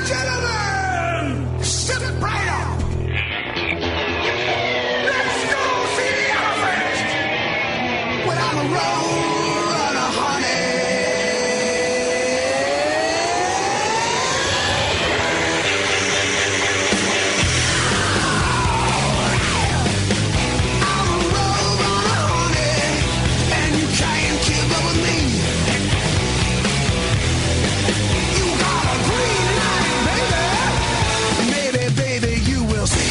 and gentlemen, step right up. Let's go see the elephant. When I'm a road runner, honey. I'm a road runner, honey, and you can't keep up with me. You got a green light, baby. Maybe, baby, you will see.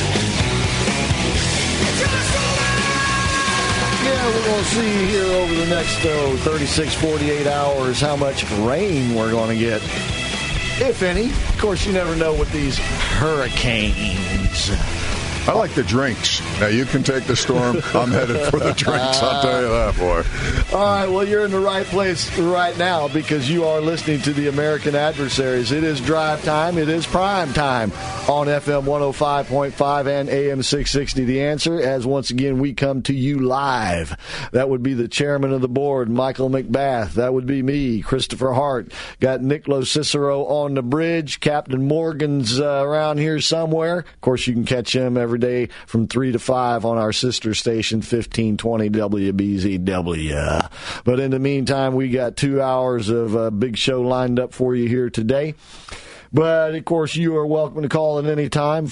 It's gonna slow down. Yeah, we're going to see here over the next 36, 48 hours how much rain we're going to get, if any. Of course, you never know with these hurricanes. I like the drinks. Now, you can take the storm. I'm headed for the drinks. I'll tell you that, boy. All right, well, you're in the right place right now because you are listening to the American Adversaries. It is drive time. It is prime time on FM 105.5 and AM 660. The Answer, as once again we come to you live. That would be the chairman of the board, Michael McBath. That would be me, Christopher Hart. Got Nick Cicero on the bridge. Captain Morgan's around here somewhere. Of course, you can catch him every day from 3 to 5 on our sister station, 1520 WBZW. But in the meantime, we got 2 hours of a big show lined up for you here today. But, of course, you are welcome to call at any time.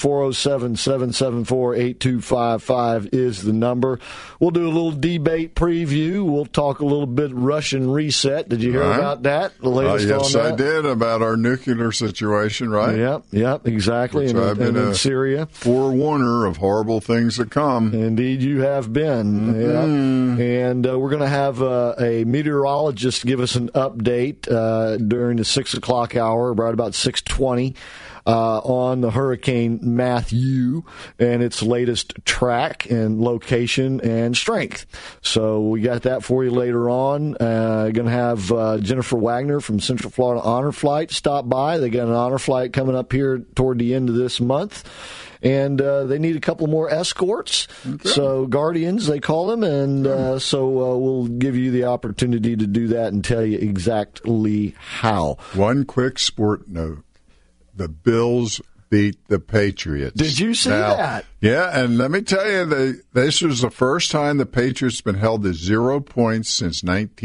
407-774-8255 is the number. We'll do a little debate preview. We'll talk a little bit Russian reset. Did you hear about that? The latest yes, on that? I did, about our nuclear situation, right? Yep, exactly. Which I've been in Syria. Forewarner of horrible things to come. Indeed, you have been. Mm-hmm. Yep. And we're going to have a meteorologist give us an update during the 6 o'clock hour, right about 6:20, on the Hurricane Matthew and its latest track and location and strength. So we got that for you later on. Going to have Jennifer Wagner from Central Florida Honor Flight stop by. They got an honor flight coming up here toward the end of this month. And they need a couple more escorts, so guardians, they call them, and so we'll give you the opportunity to do that and tell you exactly how. One quick sport note. The Bills beat the Patriots. Did you see that? Yeah, and let me tell you, this was the first time the Patriots have been held to 0 points since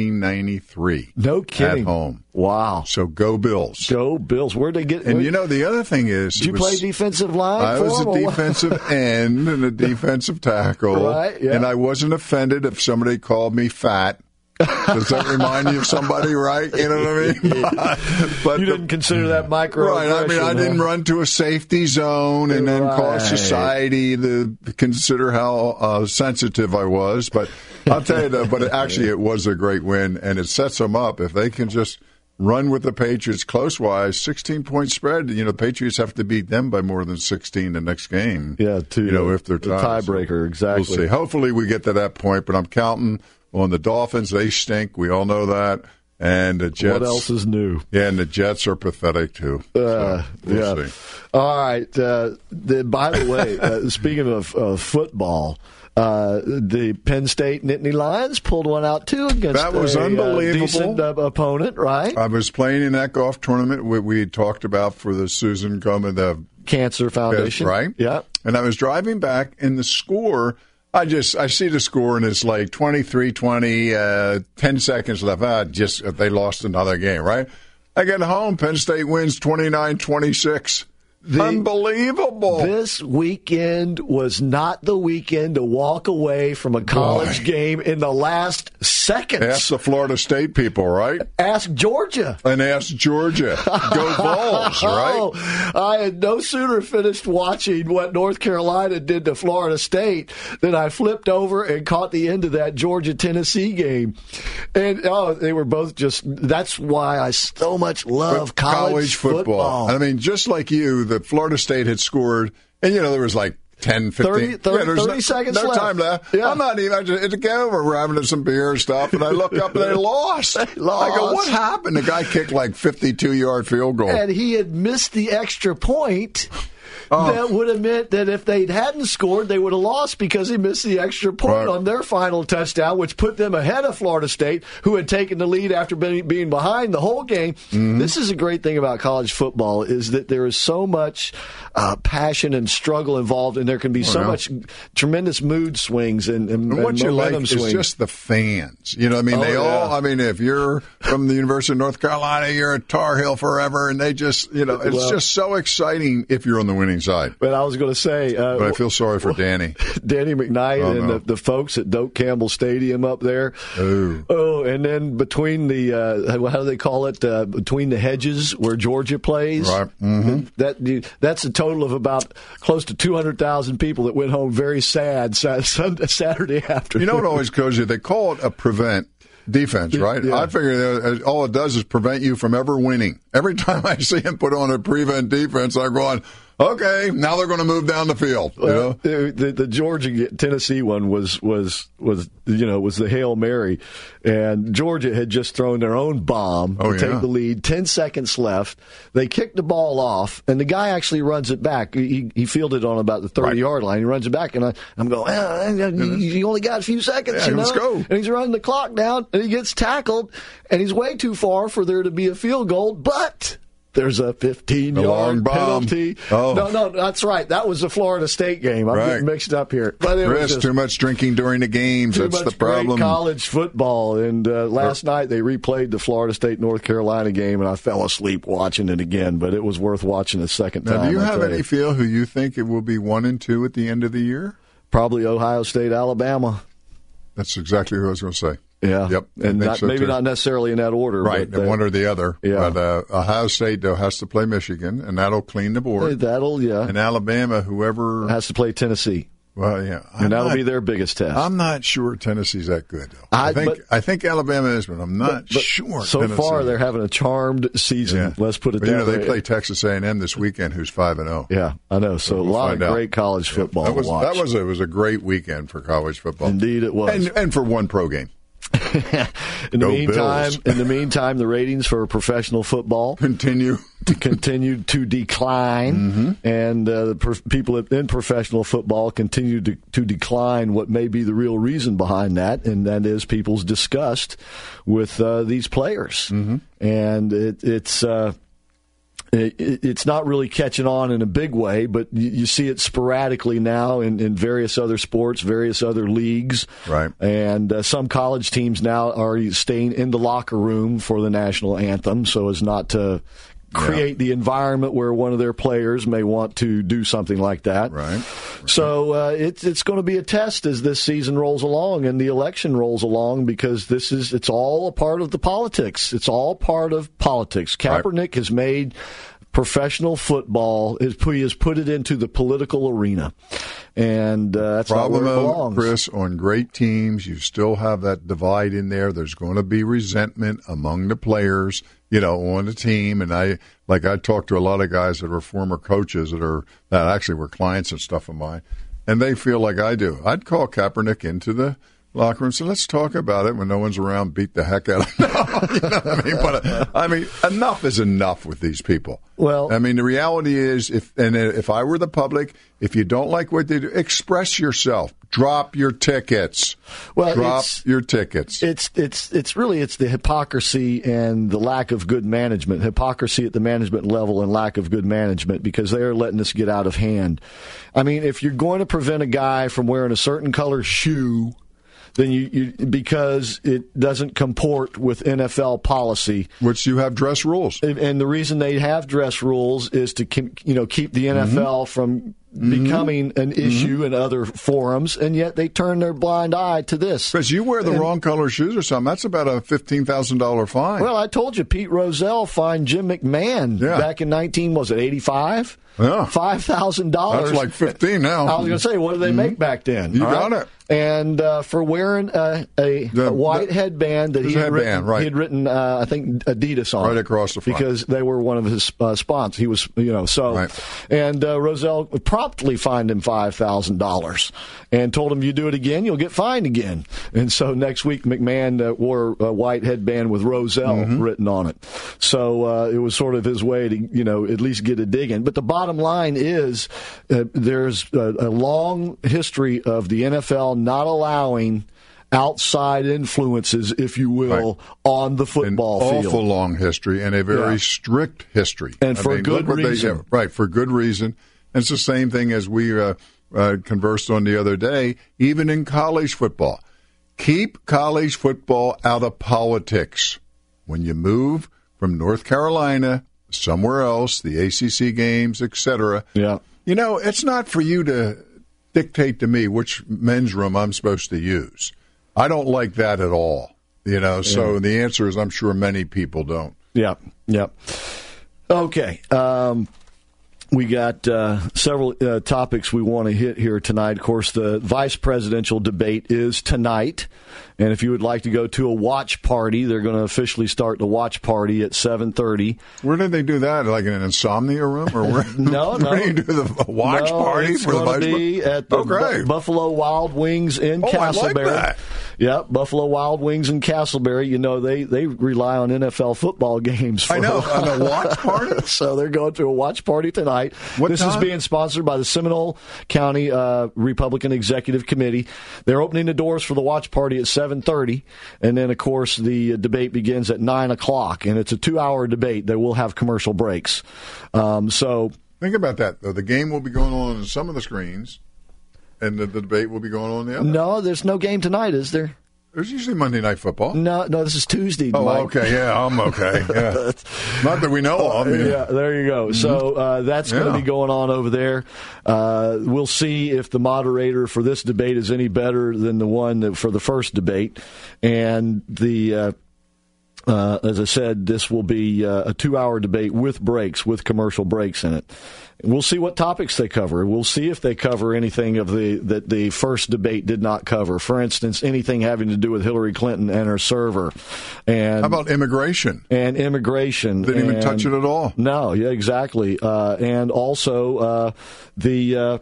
1993. No kidding. At home. Wow. So go Bills. Go Bills. Where'd they get? And you know, the other thing is... Did you play defensive line? I was a defensive end and a defensive tackle. Right, yeah. And I wasn't offended if somebody called me fat. Does that remind you of somebody, right? You know what I mean? But you didn't consider that microaggression. Right. I mean, I didn't run to a safety zone and then cause society to consider how sensitive I was. But I'll tell you, but actually it was a great win, and it sets them up. If they can just run with the Patriots close-wise, 16-point spread, the Patriots have to beat them by more than 16 the next game. Yeah, if they're the tiebreaker, exactly. We'll see. Hopefully we get to that point, but I'm counting on the Dolphins. They stink. We all know that. And the Jets. What else is new? Yeah, and the Jets are pathetic, too. So we'll see. All right. By the way, speaking of football, the Penn State Nittany Lions pulled one out, too, against that was unbelievable. Decent opponent, right? I was playing in that golf tournament we talked about for the Susan Komen, the Cancer Foundation. Right? Yeah. And I was driving back, and the score... I see the score, and it's like 23-20, 10 seconds left. They lost another game, right? I get home, Penn State wins 29-26. Unbelievable. This weekend was not the weekend to walk away from a college game in the last seconds. Ask the Florida State people, right? Ask Georgia. And ask Georgia. Go Vols, right? I had no sooner finished watching what North Carolina did to Florida State than I flipped over and caught the end of that Georgia-Tennessee game. And, they were both that's why I so much love college football. I mean, just like you, the Florida State had scored, and there was like 10, 15, 30 seconds left. No time left. Yeah. I'm not even, it's over. We're having some beer and stuff, and I look up and they lost. I go, what happened? The guy kicked like 52-yard field goal. And he had missed the extra point. that would have meant that if they hadn't scored, they would have lost because he missed the extra point on their final touchdown, which put them ahead of Florida State, who had taken the lead after being behind the whole game. Mm-hmm. This is a great thing about college football, is that there is so much passion and struggle involved, and there can be much tremendous mood swings and what you like swings. is just the fans. You know, I mean, I mean, if you're from the University of North Carolina, you're at Tar Heel forever, and they just, it's just so exciting if you're on the winning side. But I was going to say, but I feel sorry for Danny McKnight and the folks at Doak Campbell Stadium up there. Oh, and then between the how do they call it? Between the hedges where Georgia plays. Right. Mm-hmm. That's a total of about close to 200,000 people that went home very sad Saturday afternoon. You know what always goes you? They call it a prevent defense, right? Yeah. I figure all it does is prevent you from ever winning. Every time I see him put on a prevent defense, I'm going, okay, now they're going to move down the field. Well, the Georgia Tennessee one was the Hail Mary, and Georgia had just thrown their own bomb to take the lead. 10 seconds left. They kicked the ball off, and the guy actually runs it back. He fielded on about the 30-yard line. He runs it back, and I'm going, you only got a few seconds, let's go. And he's running the clock down, and he gets tackled, and he's way too far for there to be a field goal, but there's a 15-yard penalty. Oh. No, that's right. That was the Florida State game. I'm getting mixed up here. But Chris, too much drinking during the games. That's the problem. Great college football. And last night they replayed the Florida State-North Carolina game, and I fell asleep watching it again. But it was worth watching a second time. Now, do you have any feel who you think it will be 1-2 at the end of the year? Probably Ohio State, Alabama. That's exactly what I was going to say. Yeah. Yep. And not necessarily in that order. Right. But, one or the other. Yeah. But Ohio State, though, has to play Michigan, and that'll clean the board. And Alabama, whoever has to play Tennessee. Well, yeah. And that'll be their biggest test. I'm not sure Tennessee's that good, though. I think Alabama is, but I'm not sure. So Tennessee. Far, they're having a charmed season. Yeah. Let's put it that way. They play Texas A&M this weekend, who's 5-0. Yeah, I know. So we'll a lot of great college football to watch. It was a great weekend for college football. Indeed it was. And for one pro game. In the meantime, the ratings for professional football continue to decline, and people in professional football continue to decline. What may be the real reason behind that, and that is people's disgust with these players, and it's not really catching on in a big way, but you see it sporadically now in various other sports, various other leagues. Right. And some college teams now are staying in the locker room for the national anthem so as not to create the environment where one of their players may want to do something like that. Right. So it's going to be a test as this season rolls along and the election rolls along, because it's all a part of the politics. It's all part of politics. Kaepernick has made professional football, he has put it into the political arena. And that's not where it belongs. Chris, on great teams, you still have that divide in there. There's going to be resentment among the players, on the team. And I talked to a lot of guys that are former coaches that actually were clients and stuff of mine, and they feel like I do. I'd call Kaepernick into the locker room and say, let's talk about it when no one's around, beat the heck out of him. You know what I mean? But enough is enough with these people. Well, the reality is, if I were the public, if you don't like what they do, express yourself. Drop your tickets. Your tickets. It's really the hypocrisy and the lack of good management. Hypocrisy at the management level and lack of good management, because they are letting this get out of hand. If you're going to prevent a guy from wearing a certain color shoe, then you because it doesn't comport with NFL policy, which you have dress rules, and the reason they have dress rules is to keep the NFL from becoming an issue in other forums, and yet they turn their blind eye to this. Because you wear the wrong color shoes or something, that's about a $15,000 fine. Well, I told you, Pete Rozelle fined Jim McMahon back in 85? Yeah. $5,000. That's like 15 now. I was going to say, what did they make back then? You got it. And for wearing a white headband that he had written, I think, Adidas on. Right across the front. Because they were one of his sponsors. He was, so. Right. And Rozelle promptly fined him $5,000 and told him, you do it again, you'll get fined again. And so next week, McMahon wore a white headband with Rozelle written on it. So it was sort of his way to, at least get a dig in. But the bottom line is there's a long history of the NFL not allowing outside influences, if you will, on the football field. An awful long history and a very strict history. And for good reason. For good reason. And it's the same thing as we conversed on the other day, even in college football. Keep college football out of politics. When you move from North Carolina somewhere else, the ACC games, etc. Yeah. It's not for you to dictate to me which men's room I'm supposed to use. I don't like that at all. So the answer is I'm sure many people don't. Yeah. Okay. We got several topics we want to hit here tonight. Of course, the vice presidential debate is tonight. And if you would like to go to a watch party, they're going to officially start the watch party at 7:30. Where did they do that? Like in an insomnia room? Or where, No. Where do you do the watch party? It's going to be at the Buffalo Wild Wings in Castleberry. I like that. Yep, Buffalo Wild Wings in Castleberry. They rely on NFL football games. I know, on a watch party? So they're going to a watch party tonight. This is being sponsored by the Seminole County Republican Executive Committee. They're opening the doors for the watch party at 7:30, and then, of course, the debate begins at 9 o'clock, and it's a 2-hour debate. They will have commercial breaks. So think about that, though. The game will be going on some of the screens, and the debate will be going on the other. No, there's no game tonight, is there? There's usually Monday Night Football. No, this is Tuesday. Oh, Mike. Okay, yeah, I'm okay. Yeah. Not that we know of. Yeah, there you go. So that's going to be going on over there. We'll see if the moderator for this debate is any better than the one for the first debate. And as I said, this will be a 2-hour debate with breaks, with commercial breaks in it. We'll see what topics they cover. We'll see if they cover anything that the first debate did not cover. For instance, anything having to do with Hillary Clinton and her server. And how about immigration? And immigration. Didn't even touch it at all. No, yeah, exactly. And also the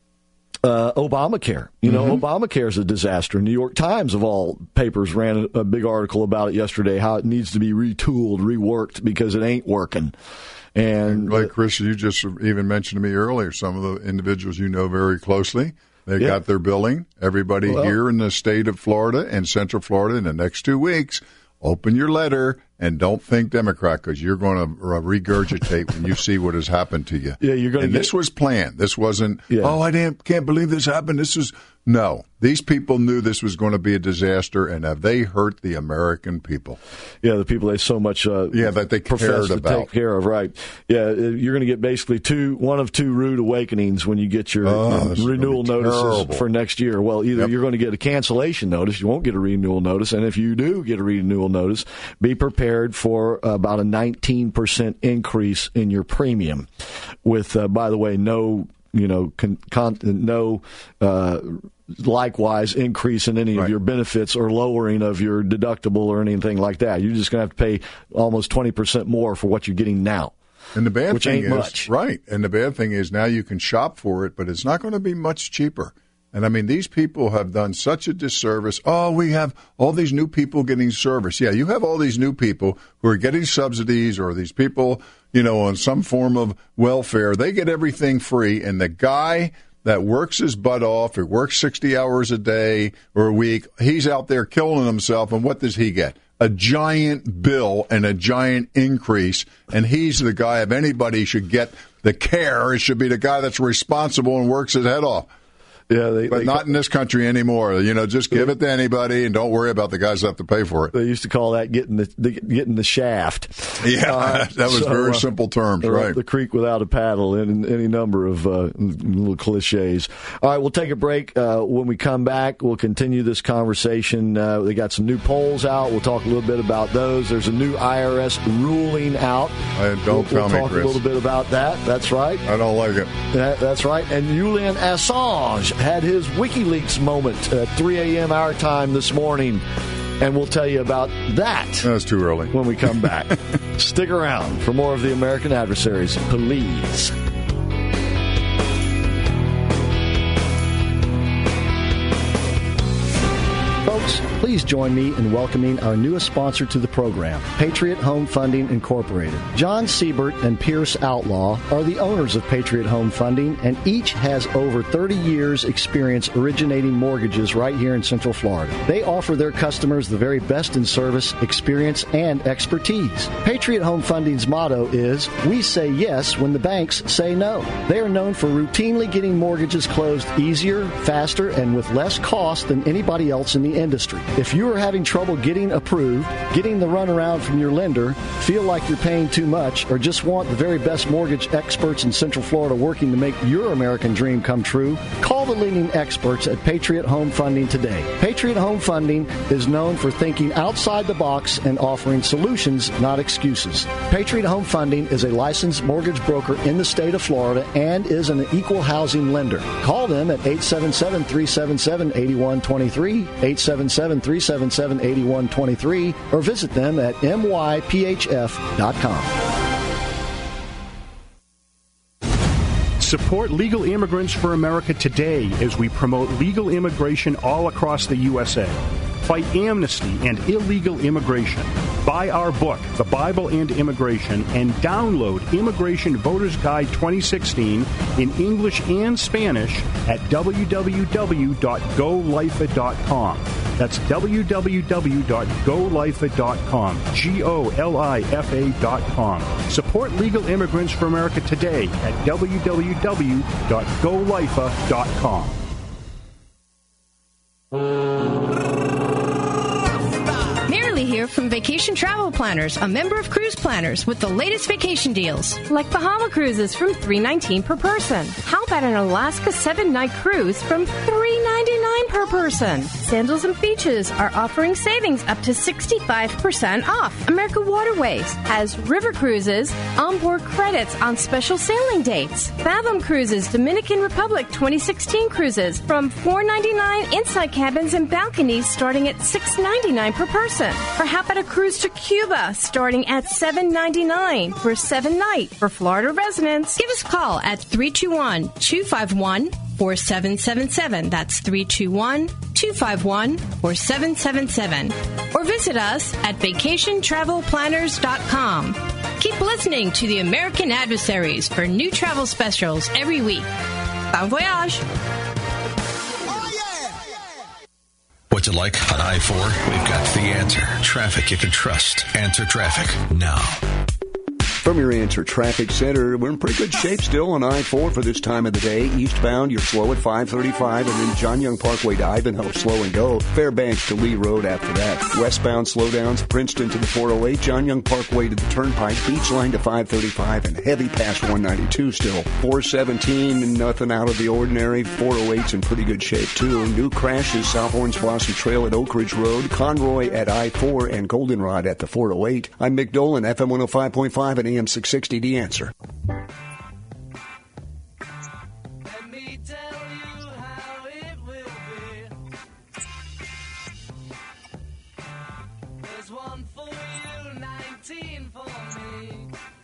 Obamacare. Obamacare is a disaster. New York Times, of all papers, ran a big article about it yesterday, how it needs to be retooled, reworked, because it ain't working. And like Chris, you just even mentioned to me earlier, some of the individuals you know very closely, they got their billing. Everybody here in the state of Florida and Central Florida in the next 2 weeks, open your letter and don't think Democrat, because you're going to regurgitate when you see what has happened to you. Yeah, you're going to. This was planned. This wasn't. Yeah. Oh, can't believe this happened. This is no. These people knew this was going to be a disaster, and have they hurt the American people? Yeah, the people they so much. That they cared about. Take care of, right? Yeah, you're going to get basically one of two rude awakenings when you get your renewal notices for next year. Well, either you're going to get a cancellation notice, you won't get a renewal notice, and if you do get a renewal notice, be prepared for about a 19% increase in your premium. With, by the way, no likewise increase in any of your benefits or lowering of your deductible or anything like that. You're just going to have to pay almost 20% more for what you're getting now. And the bad thing is, much. Right. And the bad thing is now you can shop for it, but it's not going to be much cheaper. And I mean, these people have done such a disservice. Oh, we have all these new people getting service. Yeah, you have all these new people who are getting subsidies, or these people, on some form of welfare. They get everything free. And the guy that works his butt off, or works 60 hours a day or a week, he's out there killing himself. And what does he get? A giant bill and a giant increase. And he's the guy, if anybody should get the care, it should be the guy that's responsible and works his head off. Yeah, but not in this country anymore. Just give it to anybody and don't worry about the guys that have to pay for it. They used to call that getting the shaft. Yeah, that was very simple terms, right? The creek without a paddle, and any number of little cliches. All right, we'll take a break. When we come back, we'll continue this conversation. They got some new polls out. We'll talk a little bit about those. There's a new IRS ruling out. We'll talk Chris. a little bit about that. That's right. I don't like it. That's right. And Julian Assange had his WikiLeaks moment at 3 a.m. our time this morning, and we'll tell you about that. That's too early. When we come back. Stick around for more of the American Adversaries, please. Folks, please join me in welcoming our newest sponsor to the program, Patriot Home Funding Incorporated. John Siebert and Pierce Outlaw are the owners of Patriot Home Funding, and each has over 30 years' experience originating mortgages right here in Central Florida. They offer their customers the very best in service, experience, and expertise. Patriot Home Funding's motto is, "We say yes when the banks say no." They are known for routinely getting mortgages closed easier, faster, and with less cost than anybody else in the industry. If you are having trouble getting approved, getting the runaround from your lender, feel like you're paying too much, or just want the very best mortgage experts in Central Florida working to make your American dream come true, call the leading experts at Patriot Home Funding today. Patriot Home Funding is known for thinking outside the box and offering solutions, not excuses. Patriot Home Funding is a licensed mortgage broker in the state of Florida and is an equal housing lender. Call them at 877-377-8123, 877-377-8123, or visit them at myphf.com. Support Legal Immigrants for America today as we promote legal immigration all across the USA. Fight amnesty and illegal immigration. Buy our book, The Bible and Immigration, and download Immigration Voters Guide 2016 in English and Spanish at www.golifa.com. That's www.golifa.com. GOLIFA.com. Support Legal Immigrants for America today at www.golifa.com. Here from Vacation Travel Planners, a member of Cruise Planners, with the latest vacation deals. Like Bahama cruises from $319 per person. How about an Alaska 7-night cruise from $399 per person? Sandals and Beaches are offering savings up to 65% off. America Waterways has river cruises, onboard credits on special sailing dates. Fathom Cruises Dominican Republic 2016 cruises from $499 inside cabins and balconies starting at $699 per person. Or how about a cruise to Cuba starting at $799 for a 7-night for Florida residents? Give us a call at 321-251-4777. That's 321-251-4777. Or visit us at vacationtravelplanners.com. Keep listening to the American Adversaries for new travel specials every week. Bon voyage! What's it like on I-4? We've got the answer. Traffic you can trust. Answer Traffic now. From your Answer Traffic Center, we're in pretty good shape still on I-4 for this time of the day. Eastbound, you're slow at 535, and then John Young Parkway to Ivanhoe, slow and go. Fairbanks to Lee Road after that. Westbound slowdowns, Princeton to the 408, John Young Parkway to the Turnpike, Beach Line to 535, and heavy past 192 still. 417, nothing out of the ordinary. 408's in pretty good shape, too. New crashes, South Orange Blossom Trail at Oak Ridge Road, Conroy at I-4, and Goldenrod at the 408. I'm Mick Dolan, FM 105.5 and AM 660, The Answer. Let me tell you how it will be. There's one for you, 19 for me.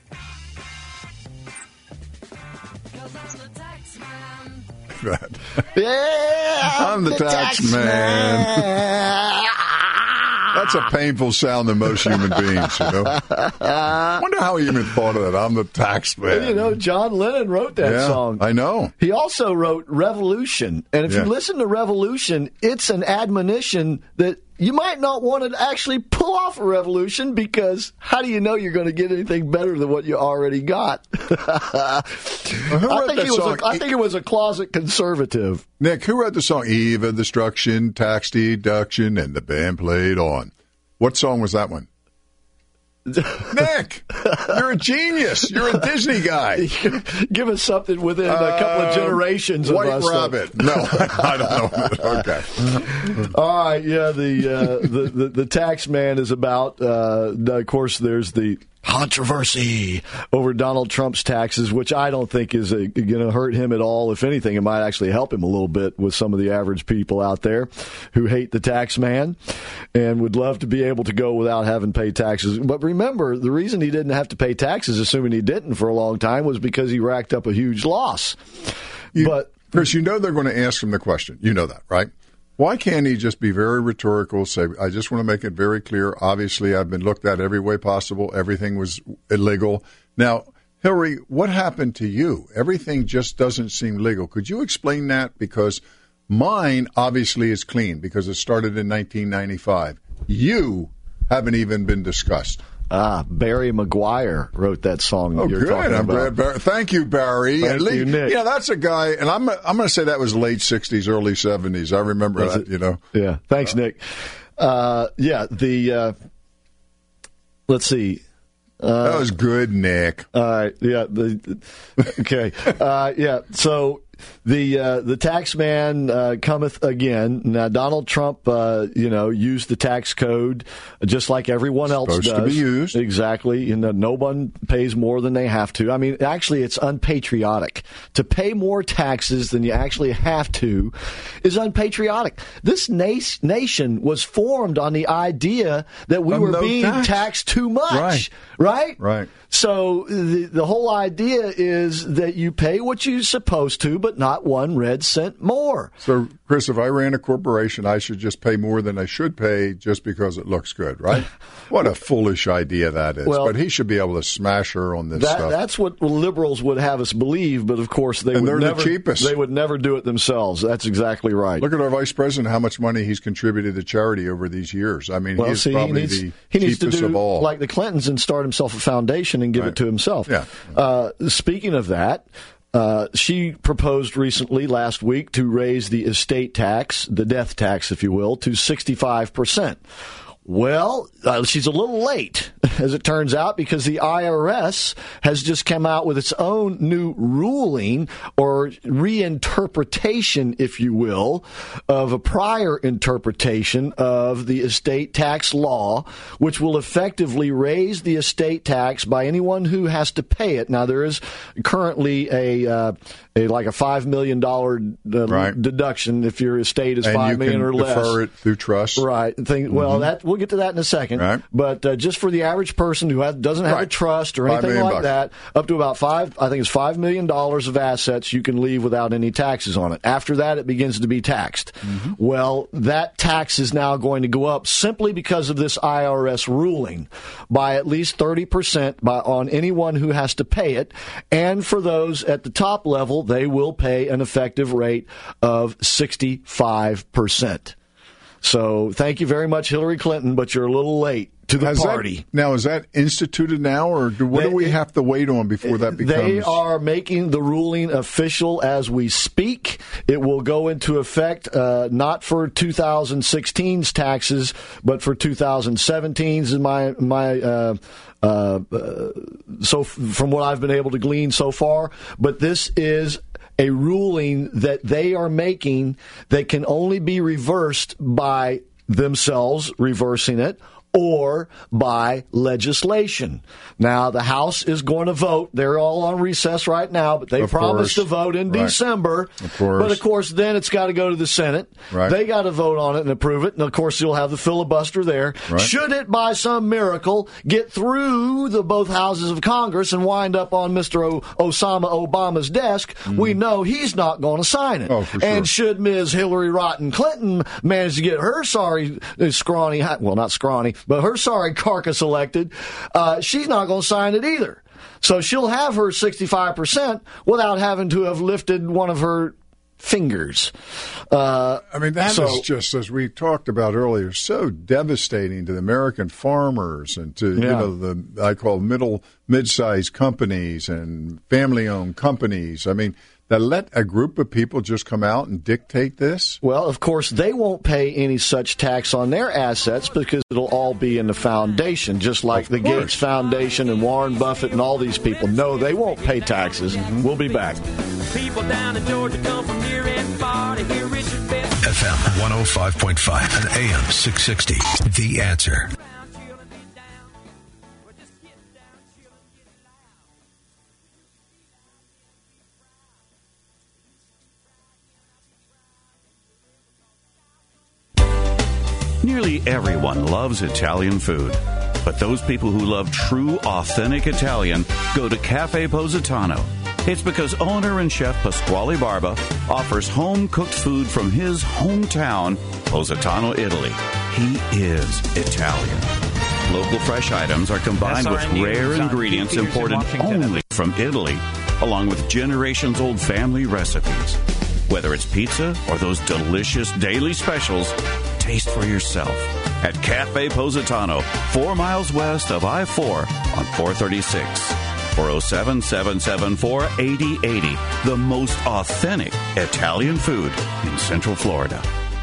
'Cause I'm the tax man. Yeah, I'm the tax man. That's a painful sound to most human beings, you know. I wonder how he even thought of that. I'm the tax man. You know, John Lennon wrote that song. I know. He also wrote Revolution. And if you listen to Revolution, it's an admonition that you might not want to actually pull off a revolution, because how do you know you're going to get anything better than what you already got? I think it was a closet conservative. Nick, who wrote the song Eve of Destruction, Tax Deduction, and the Band Played On? What song was that one? Nick, you're a genius. You're a Disney guy. Give us something within a couple of generations White of us. Rabbit. No, I don't know. Okay. All right. Yeah, the tax man is about. Of course, there's the controversy over Donald Trump's taxes, which I don't think is going to hurt him at all. If anything, it might actually help him a little bit with some of the average people out there who hate the tax man and would love to be able to go without having to pay taxes. But remember, the reason he didn't have to pay taxes, assuming he didn't for a long time, was because he racked up a huge loss. Chris, you know they're going to ask him the question. You know that, right? Why can't he just be very rhetorical, say, I just want to make it very clear. Obviously, I've been looked at every way possible. Everything was illegal. Now, Hillary, what happened to you? Everything just doesn't seem legal. Could you explain that? Because mine obviously is clean because it started in 1995. You haven't even been discussed. Barry Maguire wrote that song. Oh, you're good. Talking about. Thank you, Barry. Thank you, Nick. Yeah, that's a guy, and I'm going to say that was late 60s, early 70s. I remember that, you know. Yeah. Thanks, Nick. Let's see. That was good, Nick. All right. Yeah. Okay. Yeah. So the tax man cometh again. Now, Donald Trump, used the tax code just like everyone else does. Supposed to be used. Exactly. No one pays more than they have to. I mean, actually, it's unpatriotic. To pay more taxes than you actually have to is unpatriotic. This nation was formed on the idea that we were being taxed too much. Right? Right. So the whole idea is that you pay what you're supposed to, but not 1 red cent more. So, Chris, if I ran a corporation, I should just pay more than I should pay just because it looks good, right? What a foolish idea that is. Well, but he should be able to smash her on this stuff. That's what liberals would have us believe, but of course they're the cheapest. They would never do it themselves. That's exactly right. Look at our vice president, how much money he's contributed to charity over these years. I mean, he's probably the cheapest of all. Like the Clintons and start himself a foundation and give it to himself. Yeah. Speaking of that, she proposed recently, last week, to raise the estate tax, the death tax, if you will, to 65%. Well, she's a little late, as it turns out, because the IRS has just come out with its own new ruling or reinterpretation, if you will, of a prior interpretation of the estate tax law, which will effectively raise the estate tax by anyone who has to pay it. Now, there is currently a $5 million deduction if your estate is $5 million or less. And you can defer it through trust. Right. Well, we'll get to that in a second. Right. But just for the average person who doesn't have a trust or anything like that, up to about $5 million of assets you can leave without any taxes on it. After that, it begins to be taxed. Mm-hmm. Well, that tax is now going to go up simply because of this IRS ruling by at least 30% on anyone who has to pay it. And for those at the top level, they will pay an effective rate of 65%. So thank you very much, Hillary Clinton, but you're a little late to the party. Is that instituted now, or what do we have to wait on before that becomes? They are making the ruling official as we speak. It will go into effect not for 2016's taxes, but for 2017's. So from what I've been able to glean so far, but this is a ruling that they are making that can only be reversed by themselves reversing it or by legislation. Now, the House is going to vote. They're all on recess right now, but they promised to vote in December. Of course. But, of course, then it's got to go to the Senate. Right. They got to vote on it and approve it. And, of course, you'll have the filibuster there. Right. Should it, by some miracle, get through both houses of Congress and wind up on Mr. Osama Obama's desk, we know he's not going to sign it. Oh, for sure. And should Ms. Hillary Rotten Clinton manage to get her but her sorry carcass elected, she's not going to sign it either. So she'll have her 65% without having to have lifted one of her fingers. That is just, as we talked about earlier, so devastating to the American farmers and to I call mid-sized companies and family-owned companies. I mean, that let a group of people just come out and dictate this? Well, of course, they won't pay any such tax on their assets because it'll all be in the foundation, just like the Gates Foundation and Warren Buffett and all these people. No, they won't pay taxes. Mm-hmm. We'll be back. People down in Georgia come from near and far to hear Richard Best. FM 105.5 and AM 660. The Answer. Nearly everyone loves Italian food. But those people who love true, authentic Italian go to Cafe Positano. It's because owner and chef Pasquale Barba offers home-cooked food from his hometown, Positano, Italy. He is Italian. Local fresh items are combined with rare ingredients imported only from Italy, along with generations-old family recipes. Whether it's pizza or those delicious daily specials, taste for yourself at Cafe Positano, 4 miles west of I-4 on 436. 407-774-8080. The most authentic Italian food in Central Florida.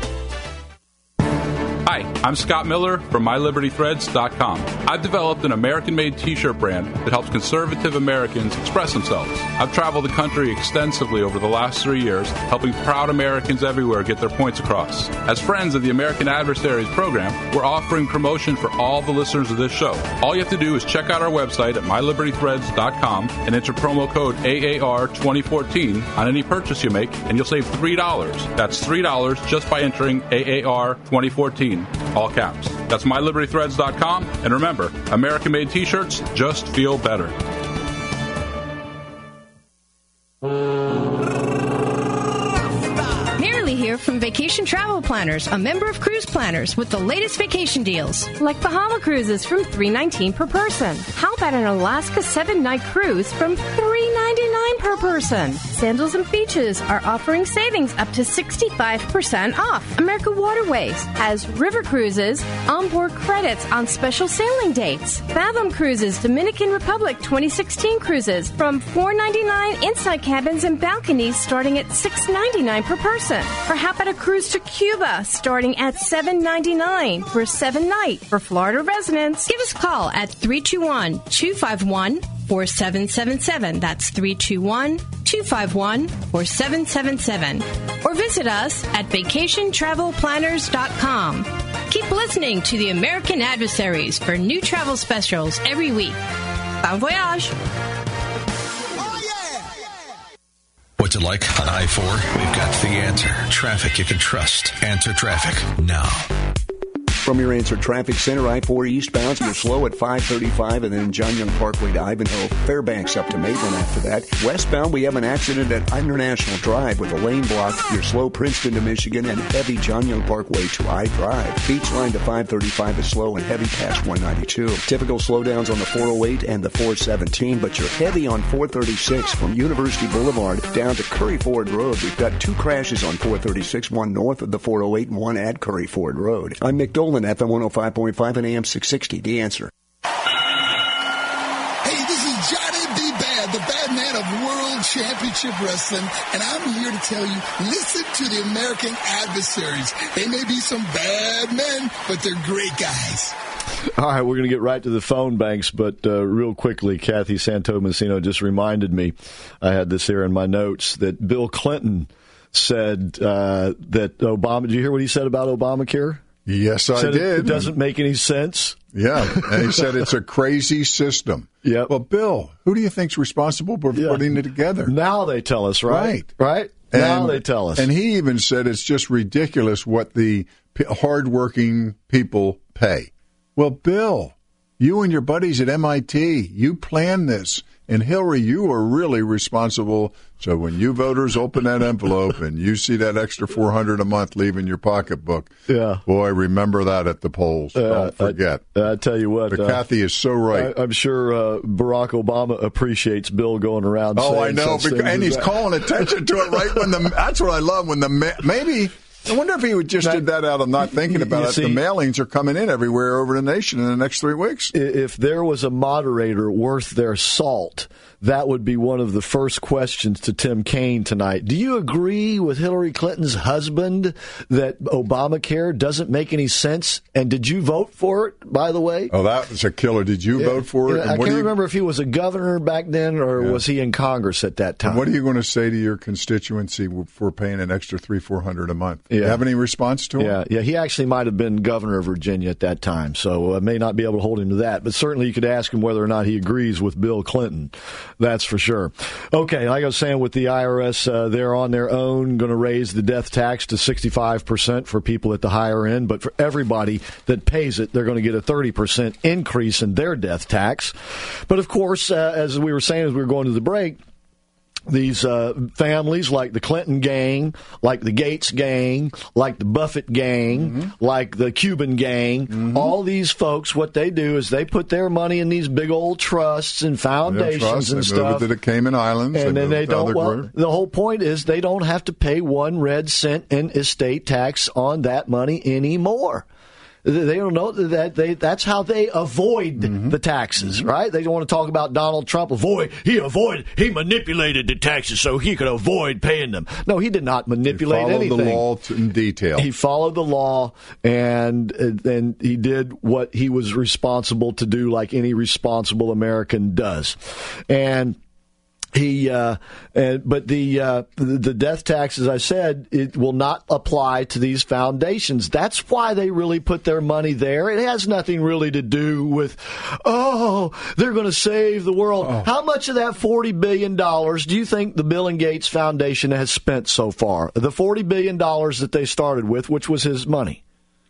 Hi, I'm Scott Miller from MyLibertyThreads.com. I've developed an American-made T-shirt brand that helps conservative Americans express themselves. I've traveled the country extensively over the last 3 years, helping proud Americans everywhere get their points across. As friends of the American Adversaries program, we're offering promotion for all the listeners of this show. All you have to do is check out our website at MyLibertyThreads.com and enter promo code AAR2014 on any purchase you make, and you'll save $3. That's $3 just by entering AAR2014. All caps. That's MyLibertyThreads.com. And remember, American-made T-shirts just feel better. Nearly here from Vacation Travel Planners, a member of Cruise Planners with the latest vacation deals. Like Bahama Cruises from $319 per person. How about an Alaska 7-night cruise from $399 per person? Sandals and Beaches are offering savings up to 65% off. America Waterways has river cruises, onboard credits on special sailing dates. Fathom Cruises Dominican Republic 2016 cruises from $499 inside cabins and balconies starting at $699 per person. Or how about a cruise to Cuba starting at $799 for a 7-night for Florida residents? Give us a call at 321-251-4777. That's 321-251-4777. Or visit us at vacationtravelplanners.com. Keep listening to the American Adversaries for new travel specials every week. Bon voyage! What's it like on I-4? We've got the answer. Traffic you can trust. Answer traffic now. From your Answer Traffic Center, I-4 eastbound, you're slow at 535, and then John Young Parkway to Ivanhoe, Fairbanks up to Maitland after that. Westbound, we have an accident at International Drive with a lane block. You're slow Princeton to Michigan, and heavy John Young Parkway to I-Drive. Beach line to 535 is slow and heavy past 192. Typical slowdowns on the 408 and the 417, but you're heavy on 436 from University Boulevard down to Curry Ford Road. We've got 2 crashes on 436, one north of the 408 and one at Curry Ford Road. I'm Mick Dolan, FM 105.5 and AM 660. The Answer. Hey, this is Johnny B. Bad, the bad man of World Championship Wrestling, and I'm here to tell you, listen to the American Adversaries. They may be some bad men, but they're great guys. All right, we're going to get right to the phone banks, but real quickly, Kathy Santomassino just reminded me, I had this here in my notes, that Bill Clinton said that Obama, did you hear what he said about Obamacare? Yes, I did. It doesn't make any sense. Yeah, and he said it's a crazy system. Yeah. Well, Bill, who do you think's responsible for putting it together? Now they tell us, right? Right? Now they tell us. And he even said it's just ridiculous what the hardworking people pay. Well, Bill, you and your buddies at MIT, you planned this. And Hillary, you are really responsible. So when you voters open that envelope and you see that extra $400 a month leaving your pocketbook, boy, remember that at the polls. Don't forget. I tell you what, but Kathy is so right. I'm sure Barack Obama appreciates Bill going around. Oh, I know, and he's calling attention to it right when that's what I love when maybe. I wonder if he just did that out of not thinking about it. The mailings are coming in everywhere over the nation in the next 3 weeks. If there was a moderator worth their salt, that would be one of the first questions to Tim Kaine tonight. Do you agree with Hillary Clinton's husband that Obamacare doesn't make any sense? And did you vote for it, by the way? Oh, that was a killer. Did you vote for it? I can't remember if he was a governor back then or was he in Congress at that time. And what are you going to say to your constituency for paying an extra $300-400 a month? You have any response to him? Yeah. He actually might have been governor of Virginia at that time, so I may not be able to hold him to that. But certainly you could ask him whether or not he agrees with Bill Clinton. That's for sure. Okay, like I was saying, with the IRS, they're on their own going to raise the death tax to 65% for people at the higher end, but for everybody that pays it, they're going to get a 30% increase in their death tax. But of course, as we were saying as we were going to the break, these families like the Clinton gang, like the Gates gang, like the Buffett gang, like the Cuban gang, all these folks, what they do is they put their money in these big old trusts and foundations and stuff. They move it to the Cayman Islands. And then they don't. Well, the whole point is they don't have to pay 1 red cent in estate tax on that money anymore. They don't know that that's how they avoid the taxes, right? They don't want to talk about Donald Trump. He manipulated the taxes so he could avoid paying them. No, he did not manipulate anything. He followed the law in detail. He followed the law, and he did what he was responsible to do, like any responsible American does. And but the death tax, as I said, it will not apply to these foundations. That's why they really put their money there. It has nothing really to do with, they're going to save the world. How much of that $40 billion do you think the Bill and Gates Foundation has spent so far? The $40 billion that they started with, which was his money.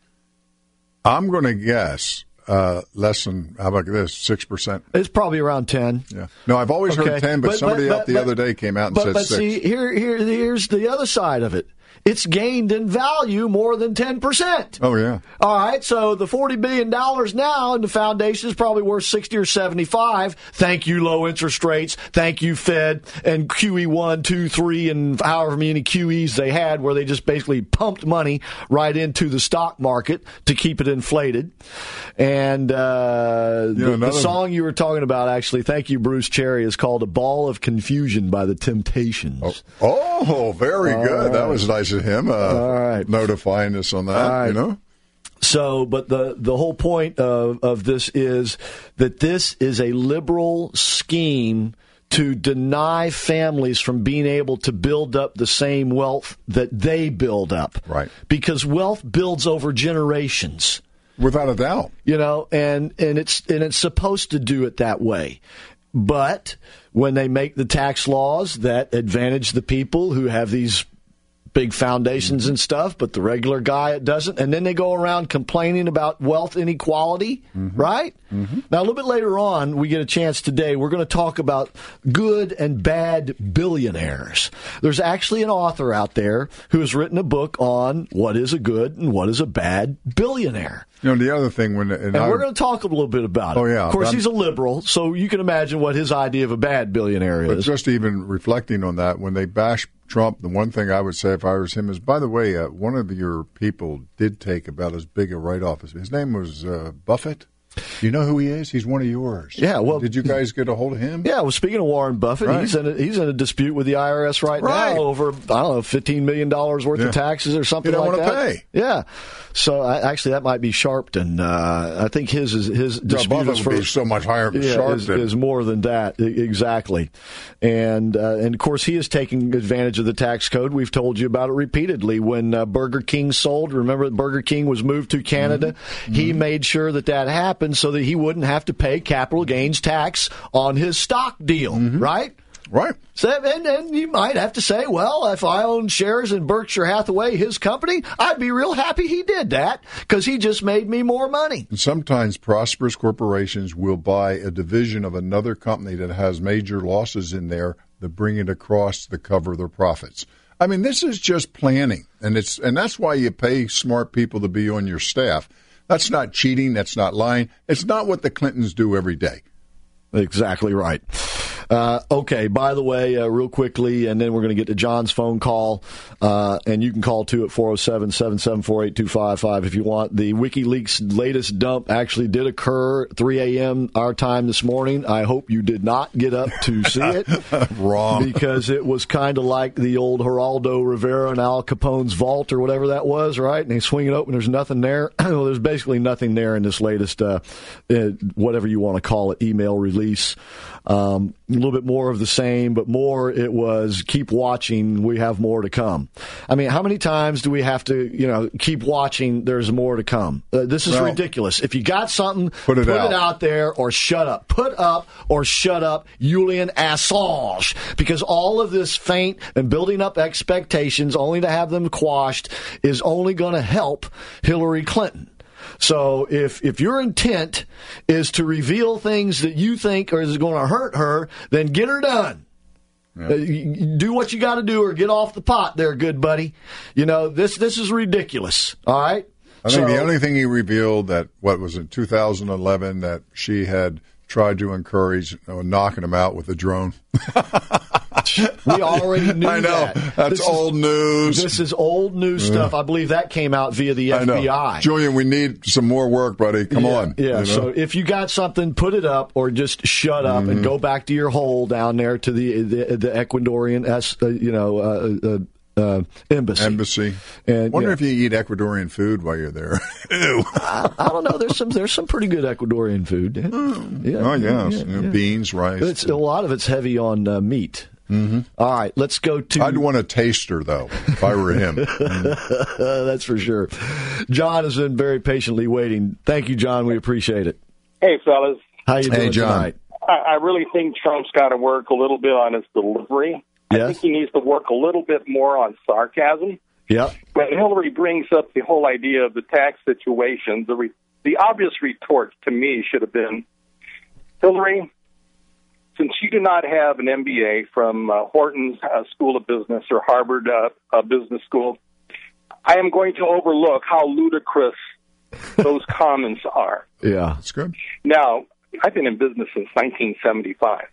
I'm going to guess less than, how about this, 6%? It's probably around 10. Yeah. No, I've always heard 10, but somebody the other day came out and said 6. But see, here's the other side of it. It's gained in value more than 10%. Oh, yeah. All right, so the $40 billion now in the foundation is probably worth 60 or 75. Thank you, low interest rates. Thank you, Fed, and QE 1, 2, 3, and however many QEs they had, where they just basically pumped money right into the stock market to keep it inflated. And the song you were talking about, actually, thank you, Bruce Cherry, is called A Ball of Confusion by the Temptations. Oh, very good. Right. That was nice of him notifying us on that, you know. So, but the whole point of this is that this is a liberal scheme to deny families from being able to build up the same wealth that they build up. Right. Because wealth builds over generations. Without a doubt. You know, and it's supposed to do it that way. But when they make the tax laws that advantage the people who have these big foundations and stuff, but the regular guy, it doesn't. And then they go around complaining about wealth inequality, right? Now, a little bit later on, we get a chance today, we're going to talk about good and bad billionaires. There's actually an author out there who has written a book on what is a good and what is a bad billionaire. You know, the other thing, we're going to talk a little bit about it. Oh, yeah. Of course, he's a liberal, so you can imagine what his idea of a bad billionaire is. But just even reflecting on that, when they bash Trump, the one thing I would say if I was him is, by the way, one of your people did take about as big a write-off as his name was Buffett. Do you know who he is? He's one of yours. Yeah. Well, did you guys get a hold of him? Yeah. Well, speaking of Warren Buffett, he's in a dispute with the IRS right now over $15 million worth of taxes or something like that. He don't want to pay. Yeah. So actually, that might be Sharpton. I think his dispute would be so much higher than Sharpton. Is more than that, exactly. And of course, he is taking advantage of the tax code. We've told you about it repeatedly. When Burger King sold, remember that Burger King was moved to Canada? He made sure that happened so that he wouldn't have to pay capital gains tax on his stock deal, right? Right. So, and you might have to say, well, if I owned shares in Berkshire Hathaway, his company, I'd be real happy he did that because he just made me more money. And sometimes prosperous corporations will buy a division of another company that has major losses in there to bring it across to cover their profits. I mean, this is just planning, and that's why you pay smart people to be on your staff. That's not cheating. That's not lying. It's not what the Clintons do every day. Exactly right. Okay, by the way, real quickly, and then we're going to get to John's phone call, and you can call, too, at 407-774-8255 if you want. The WikiLeaks latest dump actually did occur at 3 a.m. our time this morning. I hope you did not get up to see it. Wrong. Because it was kind of like the old Geraldo Rivera and Al Capone's vault or whatever that was, right? And they swing it open, there's nothing there. Well, there's basically nothing there in this latest, whatever you want to call it, email release. little bit more of the same, but more it was keep watching, we have more to come. I mean, how many times do we have to, keep watching, there's more to come? This is ridiculous. If you got something, put it out there or shut up. Put up or shut up, Julian Assange, because all of this feint and building up expectations only to have them quashed is only going to help Hillary Clinton. So if your intent is to reveal things that you think is going to hurt her, then get her done. Yeah. Do what you got to do or get off the pot there, good buddy. This is ridiculous, all right? I think the only thing he revealed that, in 2011, that she had tried to encourage knocking him out with a drone. We already knew I know. that. That's old news. This is old news stuff. I believe that came out via the FBI. Julian, we need some more work, buddy. Come on. Yeah, so if you got something, put it up or just shut up and go back to your hole down there to the Ecuadorian embassy. And wonder if you eat Ecuadorian food while you're there. Ew. I don't know. There's some pretty good Ecuadorian food. Beans, rice. A lot of it's heavy on meat. Mm-hmm. All right, let's go to... I'd want a taster, though, if I were him. That's for sure. John has been very patiently waiting. Thank you, John. We appreciate it. Hey, fellas. How you doing John. tonight? I really think Trump's got to work a little bit on his delivery. Yes. I think he needs to work a little bit more on sarcasm. Yep. When Hillary brings up the whole idea of the tax situation, the obvious retort to me should have been, Hillary, since you do not have an MBA from Wharton School of Business or Harvard Business School, I am going to overlook how ludicrous those comments are. Yeah, that's good. Now, I've been in business since 1975.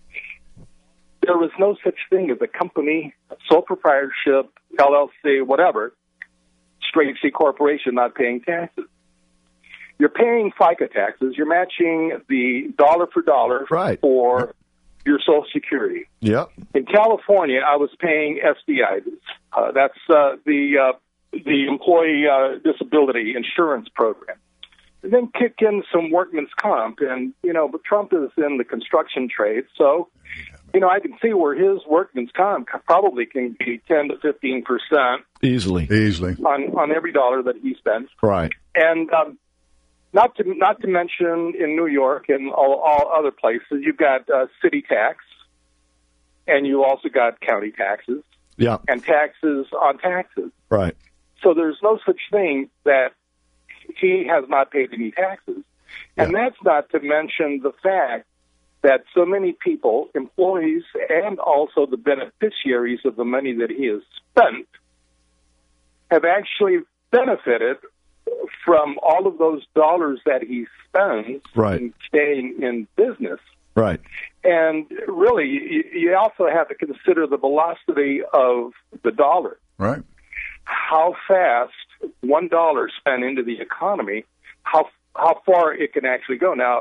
There was no such thing as a company, sole proprietorship, LLC, whatever, straight C corporation not paying taxes. You're paying FICA taxes. You're matching the dollar for dollar for your Social Security. Yep. In California, I was paying SDI. That's the Employee Disability Insurance Program. And then kick in some workman's comp. And, but Trump is in the construction trade, so, I can see where his workman's comp probably can be 10 to 15%. Easily. On every dollar that he spends. Right. And not to mention in New York and all other places, you've got city tax, and you also got county taxes. Yeah. And taxes on taxes. Right. So there's no such thing that he has not paid any taxes. And that's not to mention the fact that so many people, employees, and also the beneficiaries of the money that he has spent, have actually benefited from all of those dollars that he spends in staying in business. Right. And really, you also have to consider the velocity of the dollar. Right. How fast $1 spent into the economy, how far it can actually go. Now,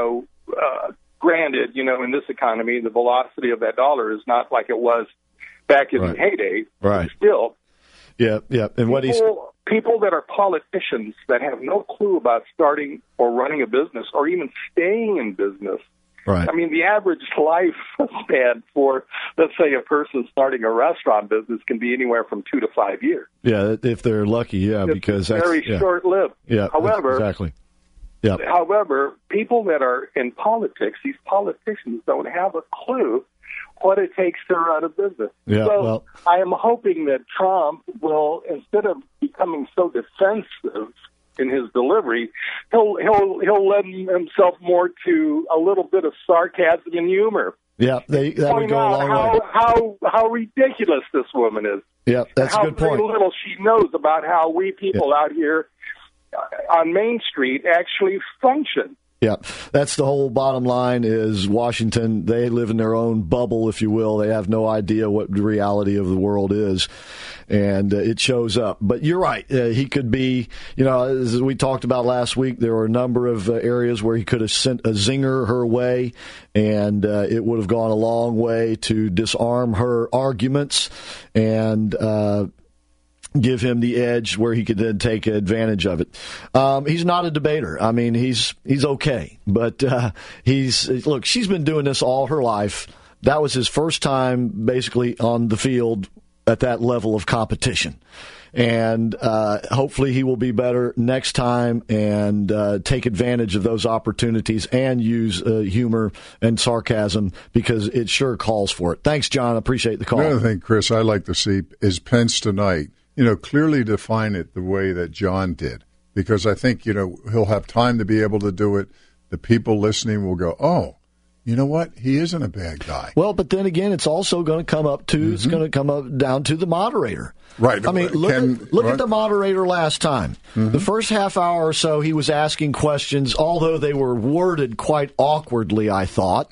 granted, in this economy, the velocity of that dollar is not like it was back in the heyday. Right. Still. Yeah. And people that are politicians that have no clue about starting or running a business or even staying in business. Right. I mean, the average lifespan for, let's say, a person starting a restaurant business can be anywhere from 2 to 5 years. Yeah, if they're lucky, because that's very short-lived. Yeah, however, exactly. Yeah. However, people that are in politics, these politicians don't have a clue what it takes to run a business. Yeah, so I am hoping that Trump will, instead of becoming so defensive in his delivery, he'll lend himself more to a little bit of sarcasm and humor. Yeah, that would go a long way. How ridiculous this woman is. Yeah, that's a good point. How very little she knows about how we people out here on Main Street actually function. Yeah, that's the whole bottom line is Washington, they live in their own bubble, if you will. They have no idea what the reality of the world is, and it shows up. But you're right. He could be, as we talked about last week, there were a number of areas where he could have sent a zinger her way, and it would have gone a long way to disarm her arguments and give him the edge where he could then take advantage of it. He's not a debater. I mean, he's okay, but she's been doing this all her life. That was his first time basically on the field at that level of competition. And hopefully he will be better next time and take advantage of those opportunities and use humor and sarcasm because it sure calls for it. Thanks, John. I appreciate the call. Another thing, Chris, I like to see is Pence tonight, clearly define it the way that John did, because I think, he'll have time to be able to do it. The people listening will go, oh, you know what? He isn't a bad guy. Well, but then again, it's also going to come up to it's going to come up down to the moderator. Right. I mean, look at the moderator last time. The first half hour or so, he was asking questions, although they were worded quite awkwardly, I thought.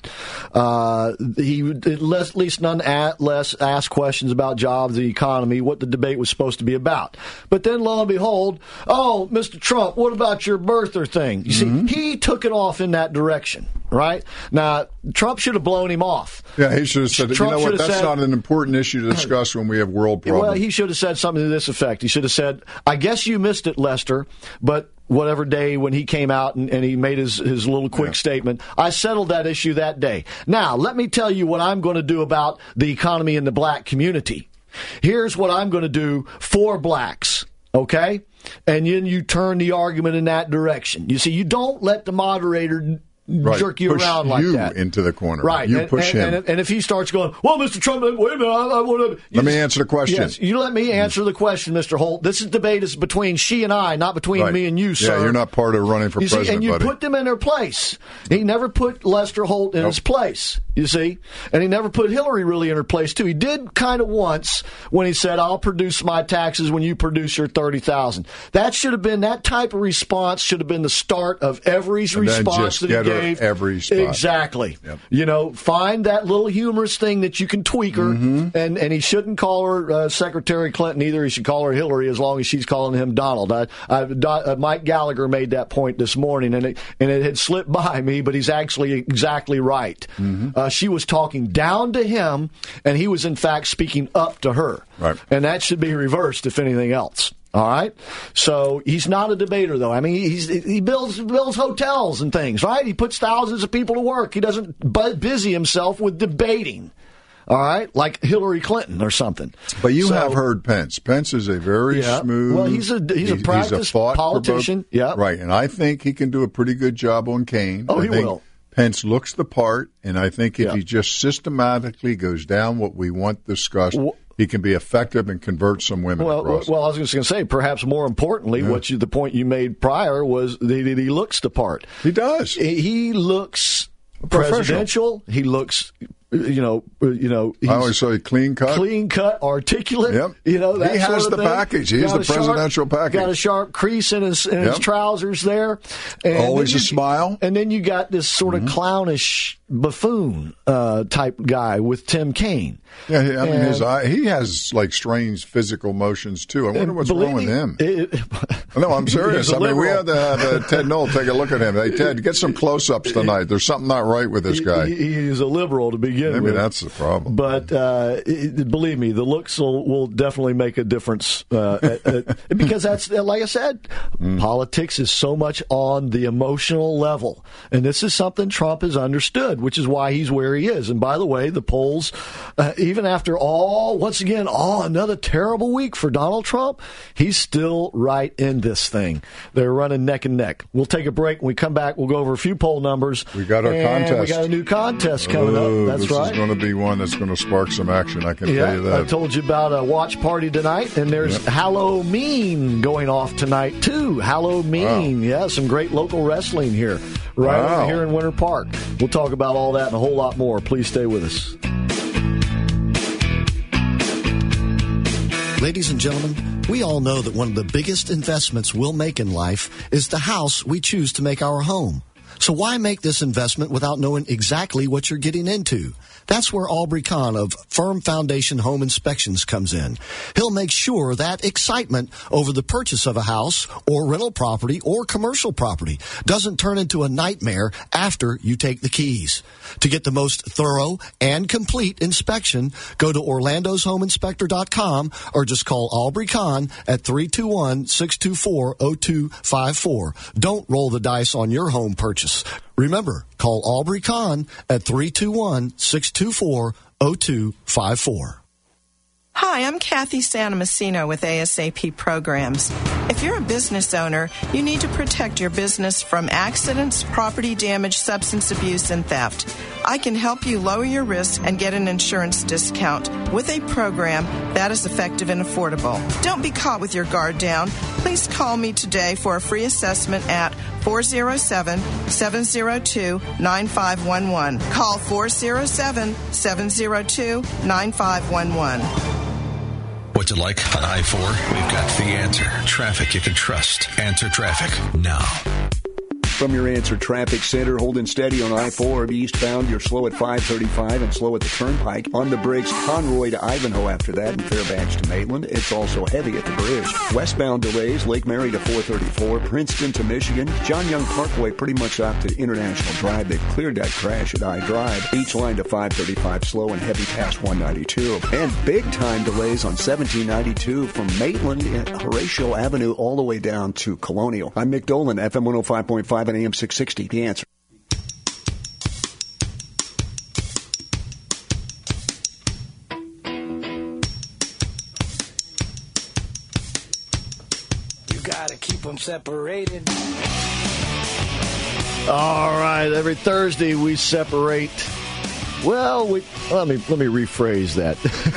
He would at least nonetheless ask questions about jobs, the economy, what the debate was supposed to be about. But then, lo and behold, oh, Mr. Trump, what about your birther thing? You see, he took it off in that direction. Right? Now, Trump should have blown him off. Yeah, he should have said, that's not an important issue to discuss when we have world problems. Well, he should have said something to this effect. He should have said, I guess you missed it, Lester, but whatever day when he came out and he made his little quick statement, I settled that issue that day. Now, let me tell you what I'm going to do about the economy in the black community. Here's what I'm going to do for blacks, okay? And then you turn the argument in that direction. You see, you don't let the moderator jerk you around like that. Into the corner. Right. You push him. And if he starts going, well, Mr. Trump, wait a minute, I want to... Let me answer the question. Yes, you let me answer the question, Mr. Holt. This debate is between she and I, not between me and you, sir. Yeah, you're not part of running for president, and you buddy. put them in their place. He never put Lester Holt in his place, you see. And he never put Hillary really in her place, too. He did kind of once when he said, I'll produce my taxes when you produce your $30,000. That should have been, that type of response should have been the start of every response that he gave. Every spot. Exactly. Yep. Find that little humorous thing that you can tweak her, and he shouldn't call her Secretary Clinton either. He should call her Hillary as long as she's calling him Donald. Mike Gallagher made that point this morning, and it had slipped by me, but he's actually exactly right. She was talking down to him, and he was, in fact, speaking up to her. Right. And that should be reversed, if anything else. All right, so he's not a debater, though. I mean, he builds hotels and things, right? He puts thousands of people to work. He doesn't busy himself with debating, all right, like Hillary Clinton or something. But you have heard Pence. Pence is a very smooth. Well, he's a practiced politician. Yeah, right. And I think he can do a pretty good job on Kaine. Oh, he will. Pence looks the part, and I think if he just systematically goes down what we want discussed, he can be effective and convert some women across. Well, I was just going to say, perhaps more importantly, the point you made prior was that he looks the part. He does. He looks presidential. He looks, I always say clean cut, articulate. Yep. That he has the package. He has the presidential package. Got a sharp crease in his trousers there. And always a smile. And then you got this sort of clownish buffoon type guy with Tim Kaine. Yeah, I mean, he has like strange physical motions too. I wonder what's wrong with him. No, I'm serious. I mean, we had to have Ted Knoll take a look at him. Hey, Ted, get some close-ups tonight. There's something not right with this guy. He's a liberal to begin with. Maybe that's the problem. But believe me, the looks will definitely make a difference because that's, like I said, politics is so much on the emotional level. And this is something Trump has understood, which is why he's where he is. And by the way, the polls, even after another terrible week for Donald Trump, he's still right in this thing. They're running neck and neck. We'll take a break. When we come back, we'll go over a few poll numbers. We got our contest. We got a new contest coming up. That's right. This is going to be one that's going to spark some action, I can tell you that. I told you about a watch party tonight, and there's Halloween going off tonight, too. Halloween. Wow. Yeah, some great local wrestling here, over here in Winter Park. We'll talk about all that and a whole lot more. Please stay with us. Ladies and gentlemen, we all know that one of the biggest investments we'll make in life is the house we choose to make our home. So why make this investment without knowing exactly what you're getting into? That's where Aubrey Kahn of Firm Foundation Home Inspections comes in. He'll make sure that excitement over the purchase of a house or rental property or commercial property doesn't turn into a nightmare after you take the keys. To get the most thorough and complete inspection, go to orlandoshomeinspector.com or just call Aubrey Kahn at 321-624-0254. Don't roll the dice on your home purchase. purchase. Remember, call Aubrey Kahn at 321-624-0254. Hi, I'm Kathy Santomassino with ASAP Programs. If you're a business owner, you need to protect your business from accidents, property damage, substance abuse, and theft. I can help you lower your risk and get an insurance discount with a program that is effective and affordable. Don't be caught with your guard down. Please call me today for a free assessment at 407-702-9511. Call 407-702-9511. What's it like on I-4? We've got the answer. Traffic you can trust. Answer Traffic now. From your Answer Traffic Center, holding steady on I-4 eastbound. You're slow at 535 and slow at the Turnpike. On the brakes, Conroy to Ivanhoe after that, and Fairbanks to Maitland. It's also heavy at the bridge. Westbound delays, Lake Mary to 434, Princeton to Michigan. John Young Parkway pretty much out to International Drive. They've cleared that crash at I-Drive. Each line to 535, slow and heavy past 192. And big-time delays on 1792 from Maitland and Horatio Avenue all the way down to Colonial. I'm Mick Dolan, FM 105.5 and AM 660. The Answer. You gotta keep them separated. All right, every Thursday we separate. Well, let me rephrase that.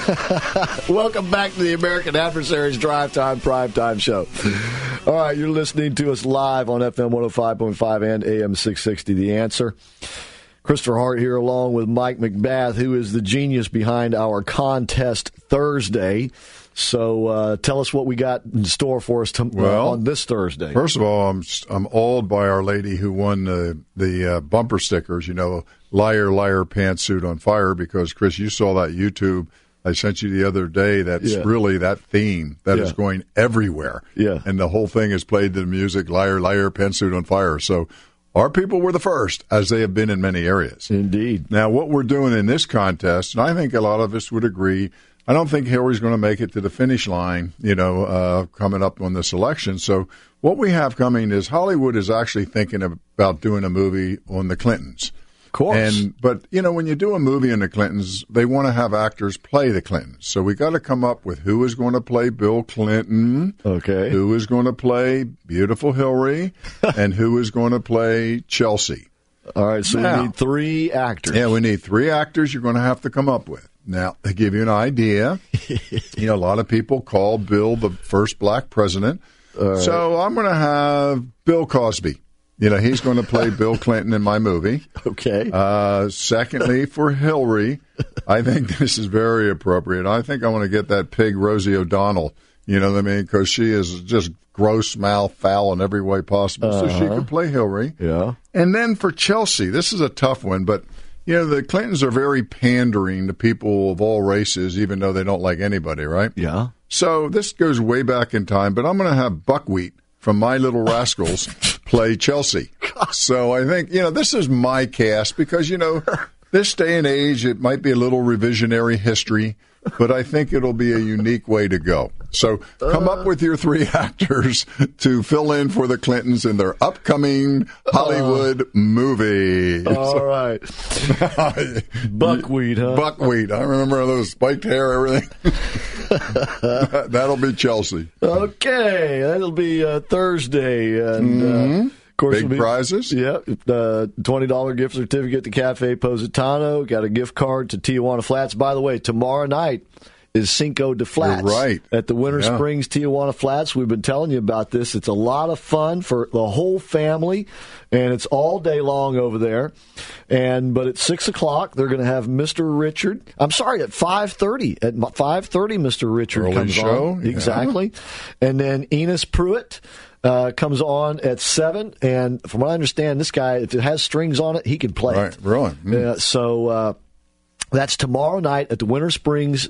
Welcome back to the American Adversaries Drive Time Primetime Show. All right, you're listening to us live on FM 105.5 and AM 660, The Answer. Christopher Hart here along with Mike McBath, who is the genius behind our contest Thursday. So tell us what we got in store for us on this Thursday. First of all, I'm awed by our lady who won the bumper stickers, liar, liar, pantsuit on fire, because, Chris, you saw that YouTube I sent you the other day. That's really that theme that is going everywhere. Yeah. And the whole thing is played to the music, liar, liar, pantsuit on fire. So our people were the first, as they have been in many areas. Indeed. Now, what we're doing in this contest, and I think a lot of us would agree, I don't think Hillary's going to make it to the finish line, coming up on this election. So what we have coming is Hollywood is actually thinking about doing a movie on the Clintons. Of course. But when you do a movie on the Clintons, they want to have actors play the Clintons. So we got to come up with who is going to play Bill Clinton, who is going to play beautiful Hillary, and who is going to play Chelsea. All right, so we need 3 actors. Yeah, we need 3 actors you're going to have to come up with. Now, to give you an idea, a lot of people call Bill the first black president. So I'm going to have Bill Cosby. He's going to play Bill Clinton in my movie. Okay. Secondly, for Hillary, I think this is very appropriate. I think I want to get that pig Rosie O'Donnell, because she is just gross mouth, foul in every way possible. So she could play Hillary. Yeah. And then for Chelsea, this is a tough one, but the Clintons are very pandering to people of all races, even though they don't like anybody, right? Yeah. So this goes way back in time, but I'm going to have Buckwheat from My Little Rascals play Chelsea. So I think, this is my cast because, this day and age, it might be a little revisionary history, but I think it'll be a unique way to go. So come up with your 3 actors to fill in for the Clintons in their upcoming Hollywood movie. All right. Buckwheat, huh? Buckwheat. I remember those spiked hair, everything. That'll be Chelsea. Okay. That'll be Thursday. And, of course, big prizes. Yeah. $20 gift certificate to Cafe Positano. Got a gift card to Tijuana Flats. By the way, tomorrow night is Cinco de Flats. You're right. At the Winter Springs Tijuana Flats. We've been telling you about this. It's a lot of fun for the whole family, and it's all day long over there. But at 6 o'clock, they're going to have Mr. Richard. I'm sorry, at 5:30. At 5:30, Mr. Richard early comes show. on. Exactly. And then Enos Pruitt comes on at 7. And from what I understand, this guy, if it has strings on it, he can play it. Really? So That's tomorrow night at the Winter Springs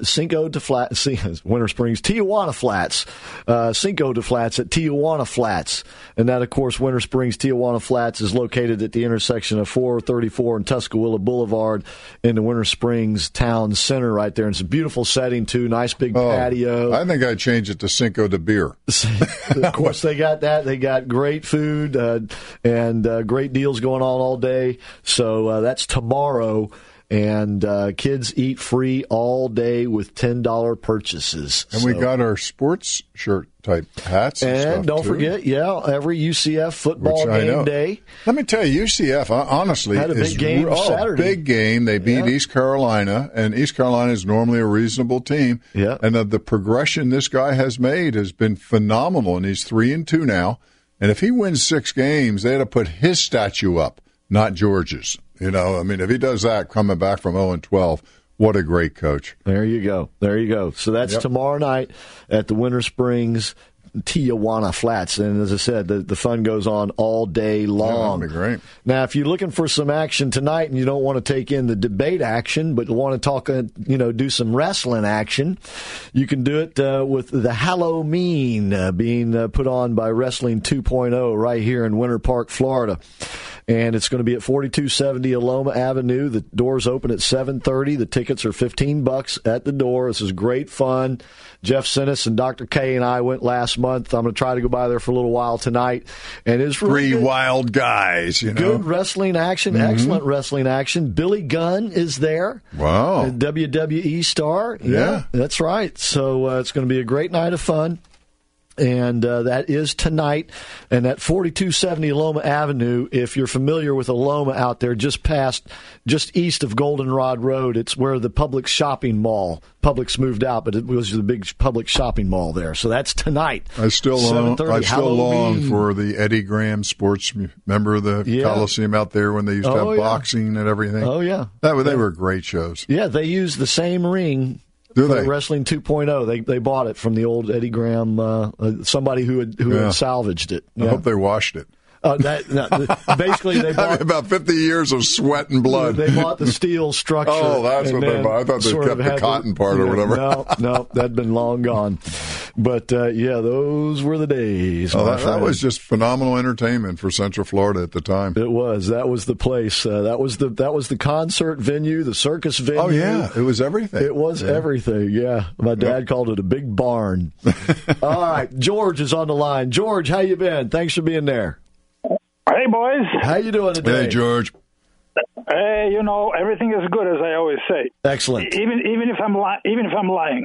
Tijuana Flats, Cinco de Flats at Tijuana Flats. And that, of course, Winter Springs Tijuana Flats is located at the intersection of 434 and Tuscaloosa Boulevard in the Winter Springs town center right there. And it's a beautiful setting, too. Nice big patio. I think I'd change it to Cinco de Beer. Of course, they got that. They got great food and great deals going on all day. So that's tomorrow. And kids eat free all day with $10 purchases. And we got our sports shirt type hats. And stuff don't forget, every UCF football game day. Let me tell you, UCF, honestly, had a big game Saturday. Big game. They beat East Carolina, and East Carolina is normally a reasonable team. Yeah. And the progression this guy has made has been phenomenal, and he's 3-2 now. And if he wins 6 games, they had to put his statue up, not George's. You know, I mean, if he does that coming back from 0-12, what a great coach. There you go. So that's tomorrow night at the Winter Springs Tijuana Flats. And as I said, the fun goes on all day long. Yeah, that'd be great. Now, if you're looking for some action tonight and you don't want to take in the debate action, but want to talk, do some wrestling action, you can do it with the Halloween being put on by Wrestling 2.0 right here in Winter Park, Florida. And it's going to be at 4270 Aloma Avenue. The doors open at 7:30. The tickets are $15 at the door. This is great fun. Jeff Sinnis and Dr. K and I went last month. I'm going to try to go by there for a little while tonight. And it's really Three wild guys, Good wrestling action, excellent wrestling action. Billy Gunn is there. Wow. A WWE star. Yeah. That's right. So it's going to be a great night of fun. And that is tonight. And at 4270 Aloma Avenue, if you're familiar with Aloma out there, just east of Goldenrod Road, it's where the Publix shopping mall, Publix moved out, but it was the big Publix shopping mall there. So that's tonight. I still long for the Eddie Graham Sports. Remember the Coliseum out there when they used to have boxing and everything? Oh, yeah. They were great shows. Yeah, they used the same ring. Do they? Wrestling 2.0. They bought it from the old Eddie Graham, somebody who had salvaged it. I hope they washed it. Basically, they bought about 50 years of sweat and blood. They bought the steel structure. Oh, that's what they bought. I thought they kept the cotton part or whatever. No, that'd been long gone. But those were the days. That was just phenomenal entertainment for Central Florida at the time. It was. That was the place. That was the concert venue, the circus venue. Oh yeah, it was everything. It was everything. Yeah, my dad called it a big barn. All right, George is on the line. George, how you been? Thanks for being there. Hey, boys. How you doing today? Hey, George. Hey, everything is good, as I always say. Excellent. Even if I'm lying.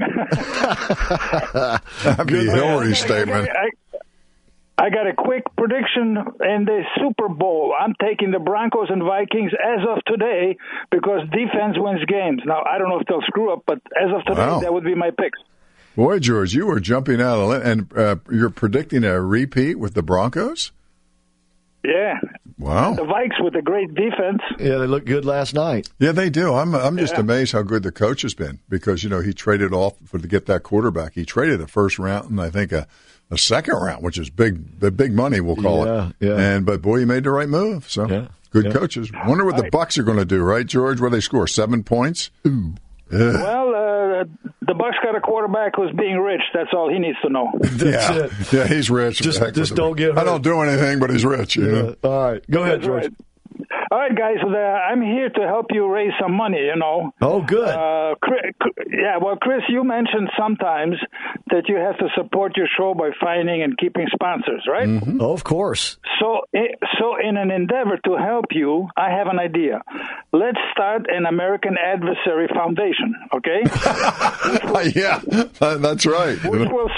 That'd be Hillary's statement. I got a quick prediction in the Super Bowl. I'm taking the Broncos and Vikings as of today because defense wins games. Now, I don't know if they'll screw up, but as of today, that would be my picks. Boy, George, you were jumping out of and you're predicting a repeat with the Broncos? Yeah. Wow. The Vikes with a great defense. Yeah, they looked good last night. Yeah, they do. I'm just amazed how good the coach has been because, he traded off to get that quarterback. He traded a first round and I think a second round, which is the big money, we'll call it. Yeah. But boy, he made the right move. So good coaches. Wonder what the Bucs are going to do, right, George? Where they score 7 points? Ooh. Well, the Bucs got a quarterback who's being rich. That's all he needs to know. That's it. Yeah, he's rich. Just don't get hurt. I don't do anything, but he's rich. All right. Go ahead, George. Right. All right, guys. I'm here to help you raise some money, Oh, good. Chris, you mentioned sometimes that you have to support your show by finding and keeping sponsors, right? Mm-hmm. Oh, of course. So in an endeavor to help you, I have an idea. Let's start an American Adversary Foundation, okay? Yeah, that's right. Which will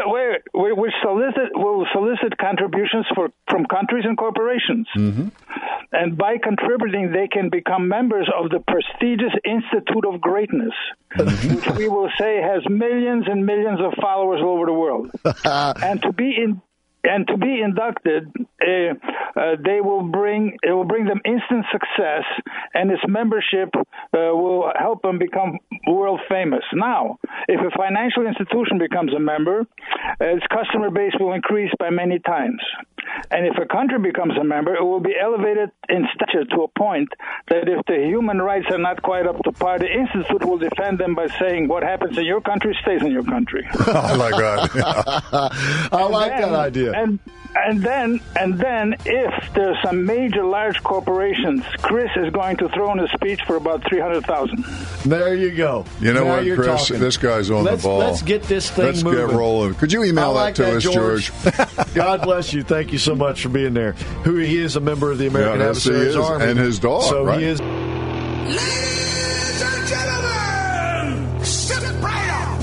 solicit contributions from countries and corporations. Mm-hmm. And by contributing, they can become members of the prestigious Institute of Greatness, which we will say has millions and millions of followers all over the world. And to be inducted, it will bring them instant success, and its membership will help them become world famous. Now, if a financial institution becomes a member, its customer base will increase by many times. And if a country becomes a member, it will be elevated in stature to a point that if the human rights are not quite up to par, the Institute will defend them by saying what happens in your country stays in your country. I like that. I like that idea. And then, if there's some major large corporations, Chris is going to throw in a speech for about 300,000. There you go. You know now what, Chris? Talking. This guy's on the ball. Let's get this thing moving. Let's get rolling. Could you email that to us, George? God bless you. Thank you so much for being there. He is a member of the American Adversaries Army. And his dog, so right? He is. Ladies and gentlemen, sit right up.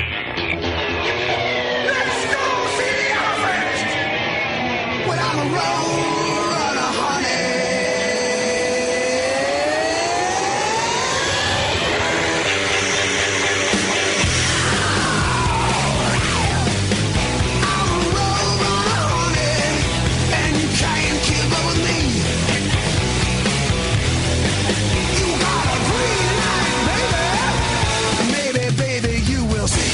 Let's go see the elephant. Without a roll and a honey. I'm a roll and a honey, and you can't keep up with me. You got a green light, baby. Maybe, baby, you will see.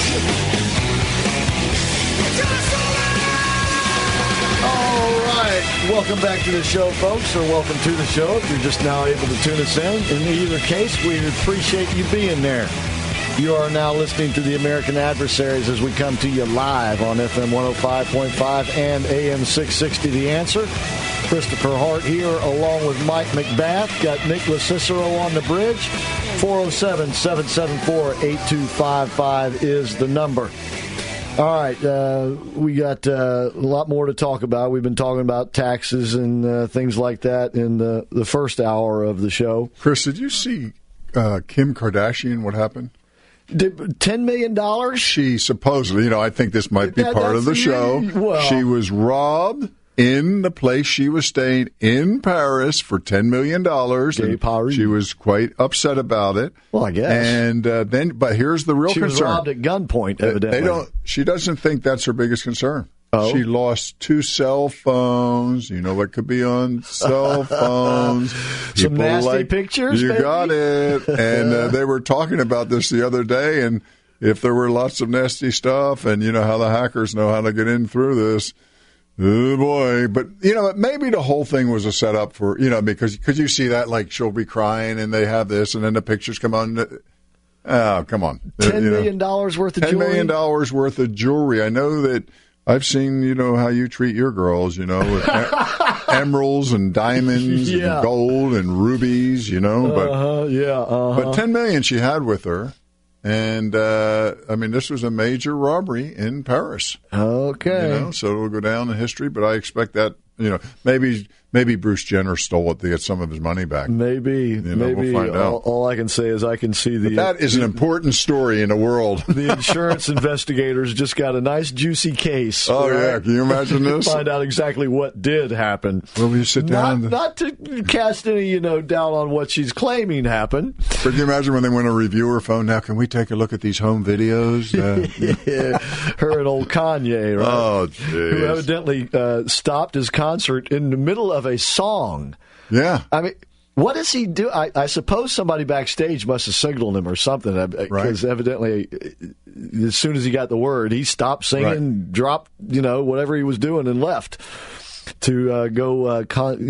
All right. Welcome back to the show, folks, or welcome to the show if you're just now able to tune us in. In either case, we appreciate you being there. You are now listening to the American Adversaries as we come to you live on FM 105.5 and AM 660 The Answer. Christopher Hart here along with Mike McBath. Got Nicholas Cicero on the bridge. 407-774-8255 is the number. All right, we got a lot more to talk about. We've been talking about taxes and things like that in the first hour of the show. Chris, did you see Kim Kardashian, what happened? $10 million? She supposedly, I think this might be part of the show. Well, she was robbed in the place she was staying in Paris for $10 million. And she was quite upset about it. Well, I guess. And but here's the real concern. She was robbed at gunpoint, evidently. She doesn't think that's her biggest concern. Oh. She lost 2 cell phones. You know what could be on cell phones? Some nasty pictures, You maybe? got it. And they were talking about this the other day, and if there were lots of nasty stuff, and you know how the hackers know how to get in through this, oh boy. But, maybe the whole thing was a setup for, because could you see that, like, she'll be crying, and they have this, and then the pictures come on. Oh, come on. $10 million worth of jewelry? $10 million worth of jewelry. I know that I've seen, how you treat your girls, with emeralds and diamonds and gold and rubies, but $10 million she had with her. And, this was a major robbery in Paris. Okay. So it'll go down in history, but I expect that, maybe Bruce Jenner stole it to get some of his money back. Maybe. We'll find out. All I can say is I can see But that is an important story in the world. The insurance investigators just got a nice, juicy case. Oh, right? Yeah. Can you imagine this? Find out exactly what did happen. Well, you sit down. Not to cast any, doubt on what she's claiming happened. But can you imagine when they want to review her phone? Now, can we take a look at these home videos? Yeah. Her and old Kanye, right? Oh, jeez. Who evidently stopped his concert in the middle of a song. Yeah. What does he do? I suppose somebody backstage must have signaled him or something, because evidently, as soon as he got the word, he stopped singing, dropped, whatever he was doing, and left to go,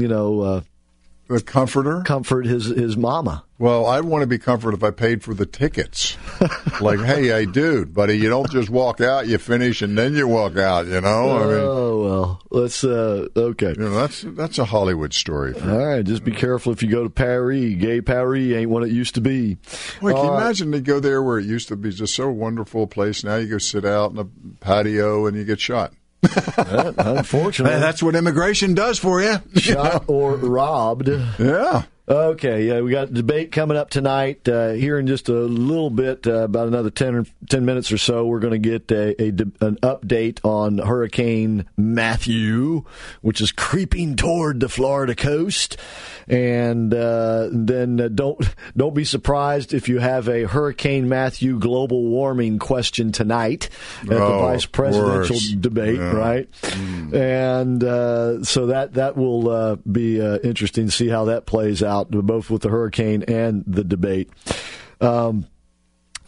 comfort his mama. Well, I'd want to be comforted if I paid for the tickets. Like, hey, dude, buddy, you don't just walk out, you finish, and then you walk out, Oh, well, let's, okay. That's a Hollywood story. All right, just be careful if you go to Paris. Gay Paris ain't what it used to be. Well, can you imagine to go there where it used to be just so wonderful place? Now you go sit out in a patio and you get shot. Unfortunately. That's what immigration does for you. Shot or robbed. Yeah. Okay, we got a debate coming up tonight. Here in just a little bit, about another 10 minutes or so, we're going to get an update on Hurricane Matthew, which is creeping toward the Florida coast. And then don't be surprised if you have a Hurricane Matthew global warming question tonight at the vice presidential debate, right? And so that will be interesting to see how that plays out, both with the hurricane and the debate. So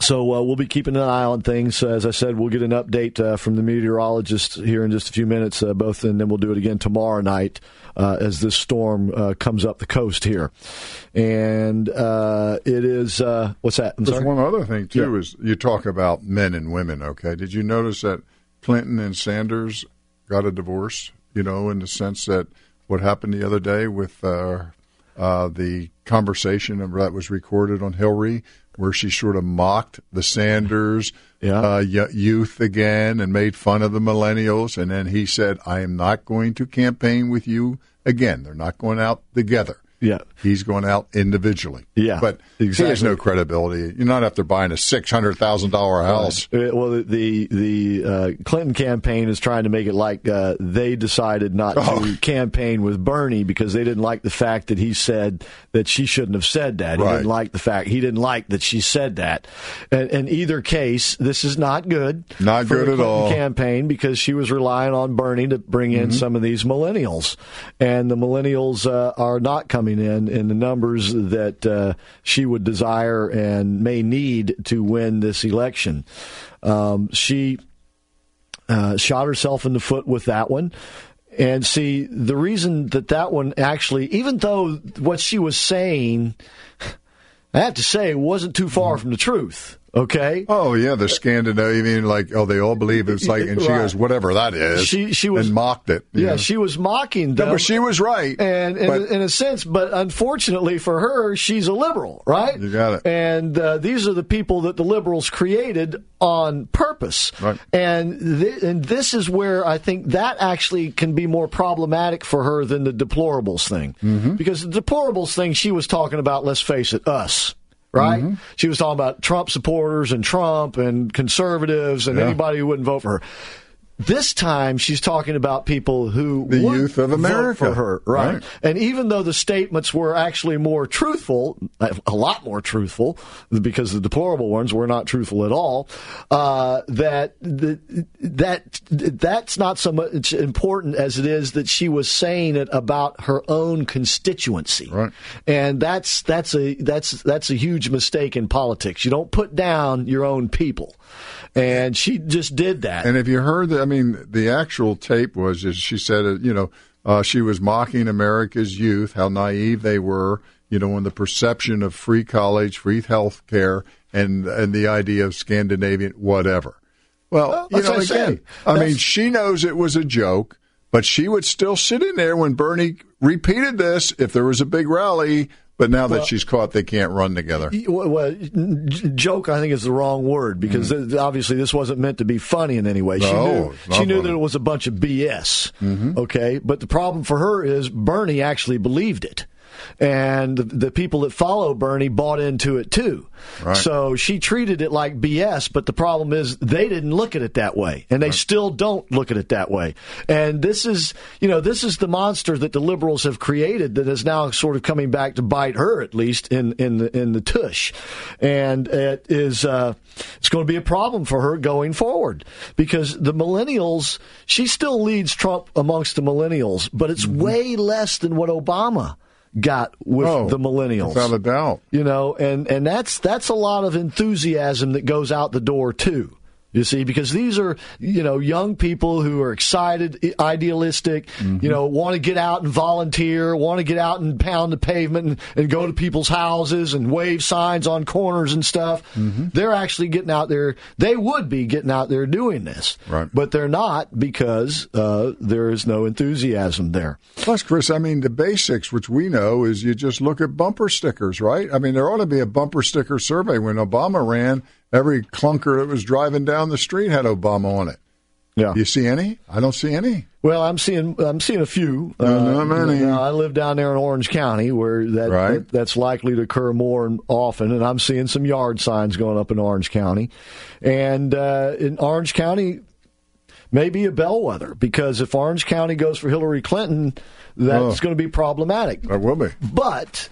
So we'll be keeping an eye on things. As I said, we'll get an update from the meteorologist here in just a few minutes, and then we'll do it again tomorrow night as this storm comes up the coast here. And it is what's that? There's one other thing, too, is you talk about men and women, okay? Did you notice that Clinton and Sanders got a divorce, in the sense that what happened the other day with the conversation that was recorded on Hillary, where she sort of mocked the Sanders youth again and made fun of the millennials. And then he said, I am not going to campaign with you again. They're not going out together. Yeah. He's going out individually. Yeah. But exactly. He has no credibility. You're not after buying a $600,000 house. Well, the Clinton campaign is trying to make it like they decided not to campaign with Bernie because they didn't like the fact that he said that she shouldn't have said that. He didn't like the fact. He didn't like that she said that. And in either case, this is not good. Not for good the at Clinton all. Campaign because she was relying on Bernie to bring in some of these millennials. And the millennials are not coming in the numbers that she would desire and may need to win this election. She shot herself in the foot with that one. And see, the reason that one actually, even though what she was saying, I have to say, wasn't too far from the truth. Okay. Oh yeah, the Scandinavian, they all believe it's like, and she goes, whatever that is. She was and mocked it. Yeah, she was mocking them. No, but she was right. And in a sense, but unfortunately for her, she's a liberal, right? You got it. And these are the people that the liberals created on purpose. Right. And this is where I think that actually can be more problematic for her than the deplorables thing, because the deplorables thing she was talking about, let's face it, us. Right? She was talking about Trump supporters and Trump and conservatives and anybody who wouldn't vote for her. This time, she's talking about people who the youth of America vote for her, right? And even though the statements were actually more truthful, a lot more truthful, because the deplorable ones were not truthful at all, that's not so much important as it is that she was saying it about her own constituency, right? And that's a huge mistake in politics. You don't put down your own people. And she just did that. And if you heard the actual tape was, as she said, she was mocking America's youth, how naive they were, in the perception of free college, free health care, and the idea of Scandinavian whatever. Well, she knows it was a joke, but she would still sit in there when Bernie repeated this if there was a big rally. But now that she's caught, they can't run together. Well, joke, I think, is the wrong word, because obviously this wasn't meant to be funny in any way. She knew that it was a bunch of BS, okay? But the problem for her is Bernie actually believed it. And the people that follow Bernie bought into it too. Right. So she treated it like BS, but the problem is they didn't look at it that way, and they still don't look at it that way. And this is the monster that the liberals have created that is now sort of coming back to bite her, at least in the tush. And it is it's going to be a problem for her going forward, because the millennials, she still leads Trump amongst the millennials, but it's way less than what Obama got with the millennials, without a doubt. And that's a lot of enthusiasm that goes out the door too. You see, because these are, young people who are excited, idealistic, want to get out and volunteer, want to get out and pound the pavement and go to people's houses and wave signs on corners and stuff. They're actually getting out there. They would be getting out there doing this, right? But they're not, because there is no enthusiasm there. Plus, Chris, the basics, which we know, is you just look at bumper stickers, right? There ought to be a bumper sticker survey. When Obama ran, every clunker that was driving down the street had Obama on it. Yeah. You see any? I don't see any. Well, I'm seeing a few. Not many. I live down there in Orange County, where that's likely to occur more often, and I'm seeing some yard signs going up in Orange County. And in Orange County, maybe a bellwether, because if Orange County goes for Hillary Clinton, that's going to be problematic. That will be. But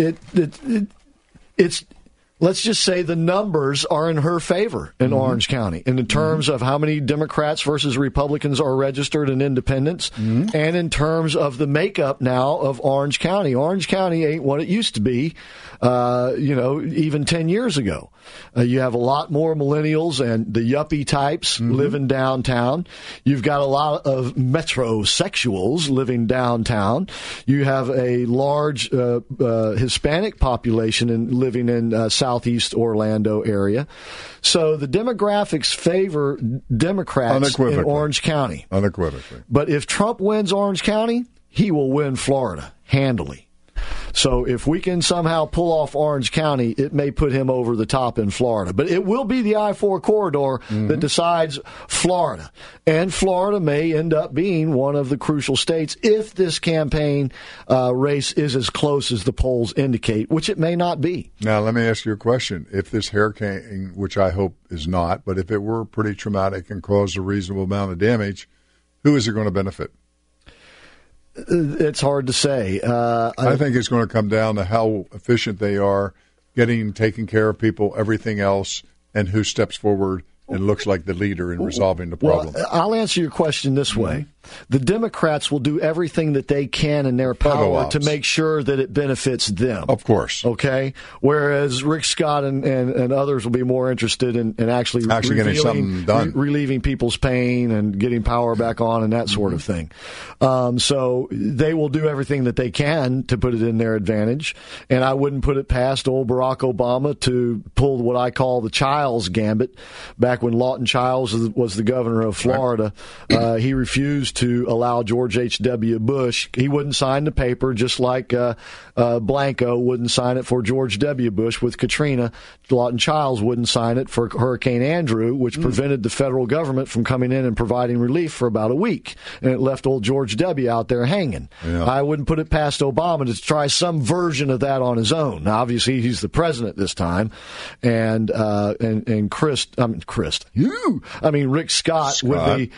it's let's just say the numbers are in her favor in Orange County, in terms of how many Democrats versus Republicans are registered in independents, and in terms of the makeup now of Orange County. Orange County ain't what it used to be, even 10 years ago. You have a lot more millennials and the yuppie types living downtown. You've got a lot of metrosexuals living downtown. You have a large Hispanic population living in southeast Orlando area. So the demographics favor Democrats in Orange County. Unequivocally. But if Trump wins Orange County, he will win Florida handily. So if we can somehow pull off Orange County, it may put him over the top in Florida. But it will be the I-4 corridor that decides Florida. And Florida may end up being one of the crucial states if this campaign race is as close as the polls indicate, which it may not be. Now, let me ask you a question. If this hurricane, which I hope is not, but if it were pretty traumatic and caused a reasonable amount of damage, who is it going to benefit? It's hard to say. I think it's going to come down to how efficient they are taking care of people, everything else, and who steps forward and looks like the leader in resolving the problem. Well, I'll answer your question this way. The Democrats will do everything that they can in their power to make sure that it benefits them. Of course. Okay? Whereas Rick Scott and others will be more interested in actually getting something done. Relieving people's pain and getting power back on and that sort of thing. So they will do everything that they can to put it in their advantage. And I wouldn't put it past old Barack Obama to pull what I call the Childs Gambit. Back when Lawton Childs was the governor of Florida, he refused to allow George H.W. Bush. He wouldn't sign the paper, just like Blanco wouldn't sign it for George W. Bush with Katrina. Lawton Childs wouldn't sign it for Hurricane Andrew, which prevented the federal government from coming in and providing relief for about a week. And it left old George W. out there hanging. Yeah. I wouldn't put it past Obama to try some version of that on his own. Now, obviously, he's the president this time. And Rick Scott would be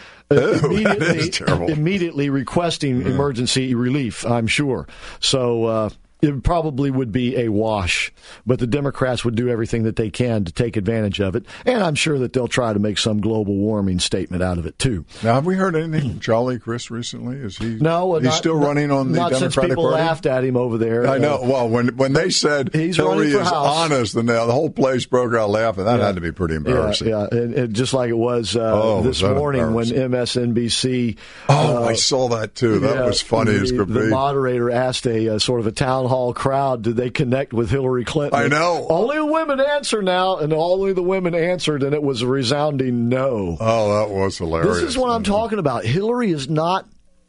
immediately requesting emergency relief, I'm sure. So it probably would be a wash, but the Democrats would do everything that they can to take advantage of it, and I'm sure that they'll try to make some global warming statement out of it, too. Now, have we heard anything from Charlie Crist recently? Is he? No, he's still running on the Democratic Party? Not since people laughed at him over there. I know. Well, when they said Hillary is honest, and the whole place broke out laughing. That had to be pretty embarrassing. Yeah, and just like it was this morning when MSNBC. I saw that, too. That was funny as could be. The moderator asked a sort of a town hall crowd, did they connect with Hillary Clinton? I know. Only the women answer now, and only the women answered, and it was a resounding no. Oh, that was hilarious. This is what I'm talking about. Hillary is not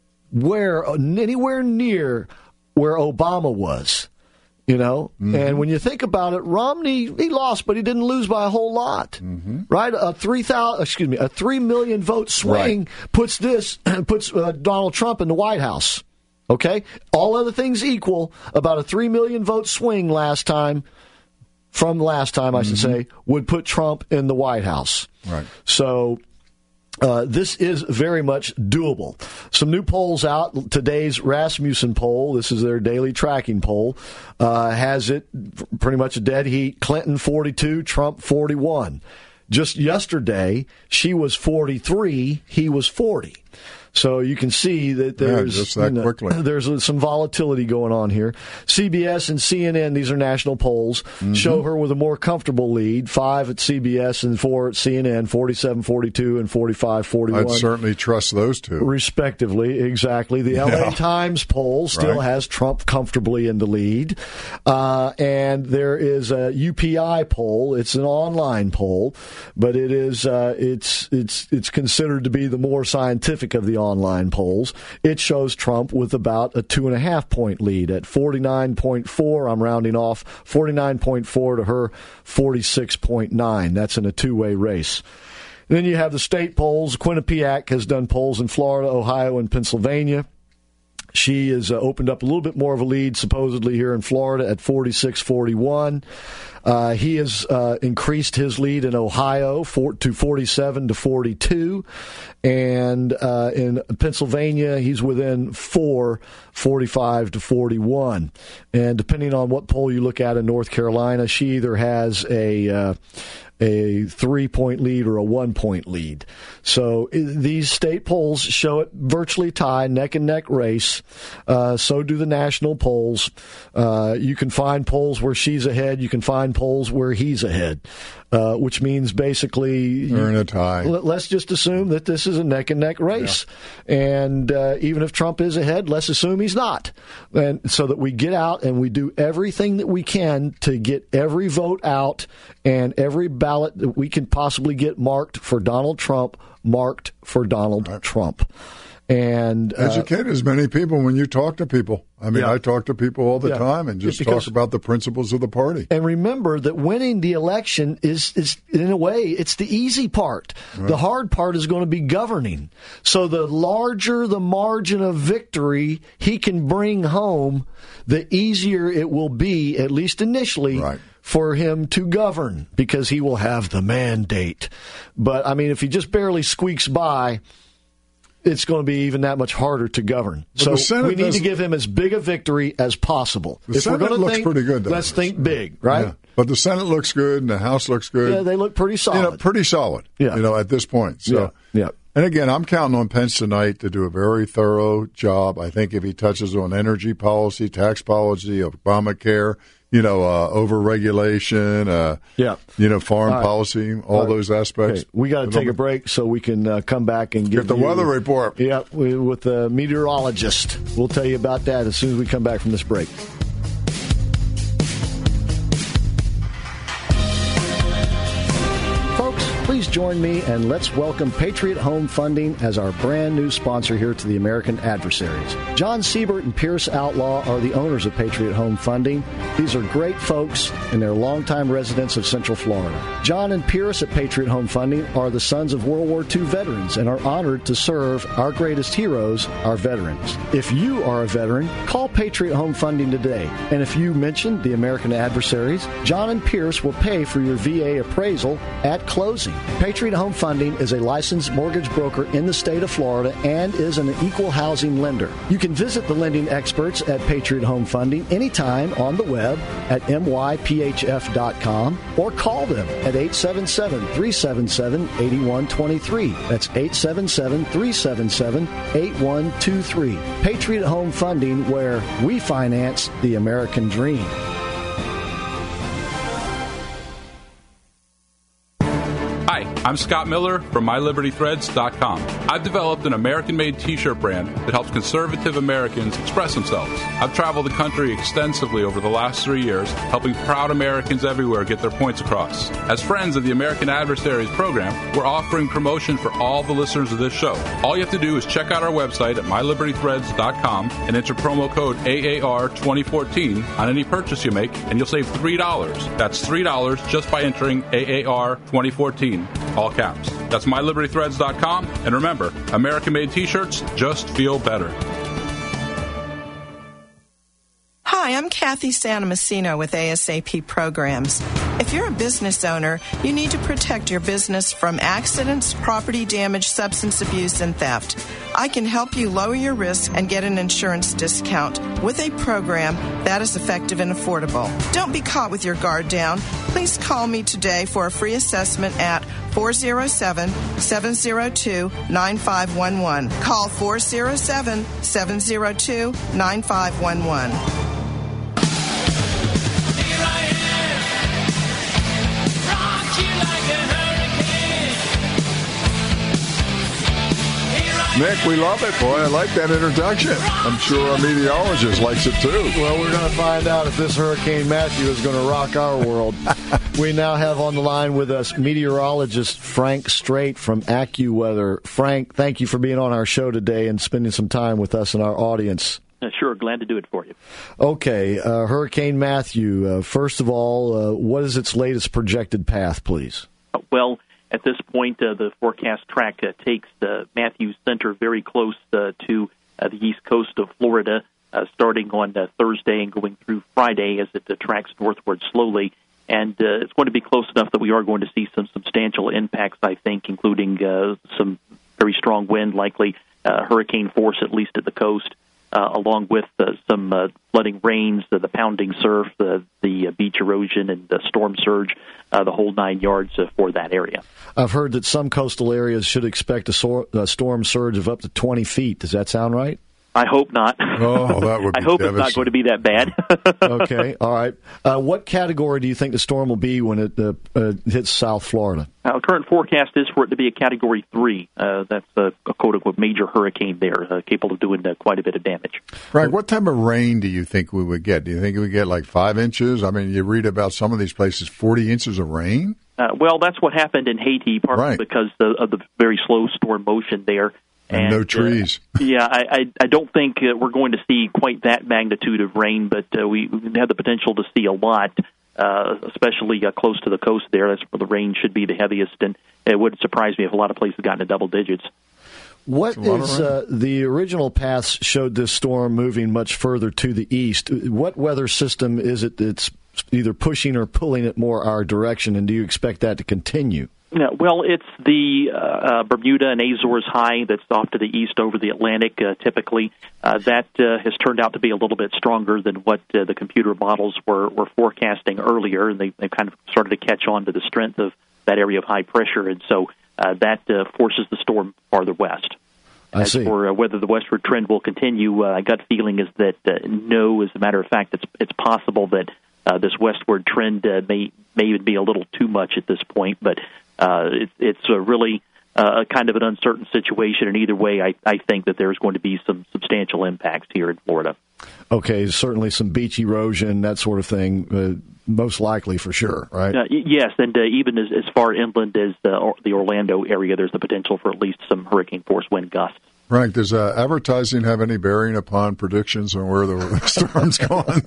anywhere near where Obama was. You know, and when you think about it, Romney, he lost, but he didn't lose by a whole lot, right? A 3 million vote swing puts Donald Trump in the White House. Okay, all other things equal, about a 3 million vote swing last time, I should say, would put Trump in the White House. Right. So. This is very much doable. Some new polls out. Today's Rasmussen poll, this is their daily tracking poll, has it pretty much a dead heat. Clinton 42, Trump 41. Just yesterday, she was 43, he was 40. So you can see that there's some volatility going on here. CBS and CNN, these are national polls, show her with a more comfortable lead, 5 at CBS and 4 at CNN, 47-42 and 45-41. I'd certainly trust those two. Respectively, exactly. The LA Times poll still has Trump comfortably in the lead. And there is a UPI poll. It's an online poll, but it is it's considered to be the more scientific of the online polls. It shows Trump with about a 2.5-point lead at 49.4. I'm rounding off 49.4 to her 46.9. That's in a two-way race. Then you have the state polls. Quinnipiac has done polls in Florida, Ohio, and Pennsylvania. She has opened up a little bit more of a lead, supposedly, here in Florida at 46-41. He has increased his lead in Ohio to 47-42. And in Pennsylvania, he's within 4, 45-41. And depending on what poll you look at in North Carolina, she either has a a 3-point lead or a 1-point lead. So these state polls show it virtually tied, neck-and-neck race. So do the national polls. You can find polls where she's ahead. You can find polls where he's ahead, which means basically they're in a tie. Let's just assume that this is a neck-and-neck race. Yeah. And even if Trump is ahead, let's assume he's not. And so that we get out and we do everything that we can to get every vote out and every ballot that we can possibly get marked for Donald Trump, marked for Donald Trump. And educate as many people when you talk to people. I mean, I talk to people all the time and just talk about the principles of the party. And remember that winning the election is in a way, it's the easy part. Right. The hard part is going to be governing. So the larger the margin of victory he can bring home, the easier it will be, at least initially, for him to govern, because he will have the mandate. But, I mean, if he just barely squeaks by, it's going to be even that much harder to govern. But so we need to give him as big a victory as possible. The Senate looks pretty good, though. Let's think big, right? Yeah. But the Senate looks good and the House looks good. Yeah, they look pretty solid. Pretty solid, at this point. So, yeah. And again, I'm counting on Pence tonight to do a very thorough job. I think if he touches on energy policy, tax policy, Obamacare, over-regulation, foreign policy, all those aspects. Okay. We got to take a break so we can come back and get the weather report. Yeah, with the meteorologist. We'll tell you about that as soon as we come back from this break. Please join me and let's welcome Patriot Home Funding as our brand new sponsor here to the American Adversaries. John Siebert and Pierce Outlaw are the owners of Patriot Home Funding. These are great folks and they're longtime residents of Central Florida. John and Pierce at Patriot Home Funding are the sons of World War II veterans and are honored to serve our greatest heroes, our veterans. If you are a veteran, call Patriot Home Funding today. And if you mention the American Adversaries, John and Pierce will pay for your VA appraisal at closing. Patriot Home Funding is a licensed mortgage broker in the state of Florida and is an equal housing lender. You can visit the lending experts at Patriot Home Funding anytime on the web at myphf.com or call them at 877-377-8123. That's 877-377-8123. Patriot Home Funding, where we finance the American dream. Hi, I'm Scott Miller from MyLibertyThreads.com. I've developed an American-made T-shirt brand that helps conservative Americans express themselves. I've traveled the country extensively over the last 3 years, helping proud Americans everywhere get their points across. As friends of the American Adversaries program, we're offering promotion for all the listeners of this show. All you have to do is check out our website at MyLibertyThreads.com and enter promo code AAR2014 on any purchase you make, and you'll save $3. That's $3 just by entering AAR2014. All caps. That's MyLibertyThreads.com. And remember, American-made T-shirts just feel better. Hi, I'm Kathy Santomassino with ASAP Programs. If you're a business owner, you need to protect your business from accidents, property damage, substance abuse, and theft. I can help you lower your risk and get an insurance discount with a program that is effective and affordable. Don't be caught with your guard down. Please call me today for a free assessment at 407-702-9511. Call 407-702-9511. Nick, we love it, boy. I like that introduction. I'm sure our meteorologist likes it, too. Well, we're going to find out if this Hurricane Matthew is going to rock our world. We now have on the line with us meteorologist Frank Strait from AccuWeather. Frank, thank you for being on our show today and spending some time with us and our audience. Sure, glad to do it for you. Okay, Hurricane Matthew, first of all, what is its latest projected path, please? Well, at this point, the forecast track takes Matthew's center very close to the east coast of Florida, starting on Thursday and going through Friday as it tracks northward slowly. And it's going to be close enough that we are going to see some substantial impacts, I think, including some very strong wind, likely hurricane force, at least at the coast. along with some flooding rains, the pounding surf, the beach erosion, and the storm surge, the whole 9 yards for that area. I've heard that some coastal areas should expect a storm surge of up to 20 feet. Does that sound right? I hope not. Oh, that would be I hope it's not going to be that bad. Okay, all right. What category do you think the storm will be when it hits South Florida? The current forecast is for it to be a Category 3. That's a quote-unquote major hurricane there, capable of doing quite a bit of damage. Right. What type of rain do you think we would get? Do you think we get like 5 inches? I mean, you read about some of these places, 40 inches of rain? Well, that's what happened in Haiti, partly because of the very slow storm motion there. And no trees. I don't think we're going to see quite that magnitude of rain, but we have the potential to see a lot, especially close to the coast there. That's where the rain should be the heaviest, and it wouldn't surprise me if a lot of places got into double digits. What is the original paths showed this storm moving much further to the east? What weather system is it that's either pushing or pulling it more our direction, and do you expect that to continue? Yeah, well, it's the Bermuda and Azores high that's off to the east over the Atlantic, typically. That has turned out to be a little bit stronger than what the computer models were forecasting earlier, and they've kind of started to catch on to the strength of that area of high pressure, and so that forces the storm farther west. I see. As for whether the westward trend will continue, gut feeling is that no. As a matter of fact, it's possible that this westward trend may even be a little too much at this point, but it's really kind of an uncertain situation, and either way, I think that there's going to be some substantial impacts here in Florida. Okay, certainly some beach erosion, that sort of thing, most likely for sure, right? Yes, and even as far inland as the Orlando area, there's the potential for at least some hurricane-force wind gusts. Frank, does advertising have any bearing upon predictions on where the storm's going?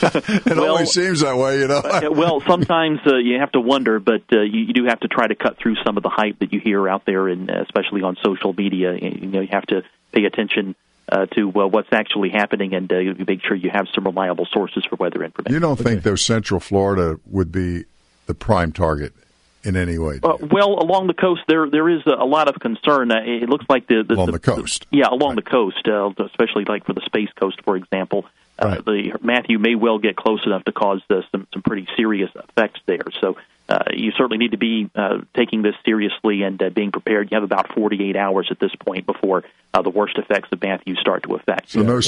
It always seems that way, you know. Well, sometimes you have to wonder, but you do have to try to cut through some of the hype that you hear out there, and especially on social media. You have to pay attention to what's actually happening, and make sure you have some reliable sources for weather information. You don't think, though, Central Florida would be the prime target in any way? Well, along the coast, there is a lot of concern. It looks like along the coast. Along the coast, especially like for the Space Coast, for example. The Matthew may well get close enough to cause some pretty serious effects there. So you certainly need to be taking this seriously and being prepared. You have about 48 hours at this point before the worst effects of Matthew start to affect. So no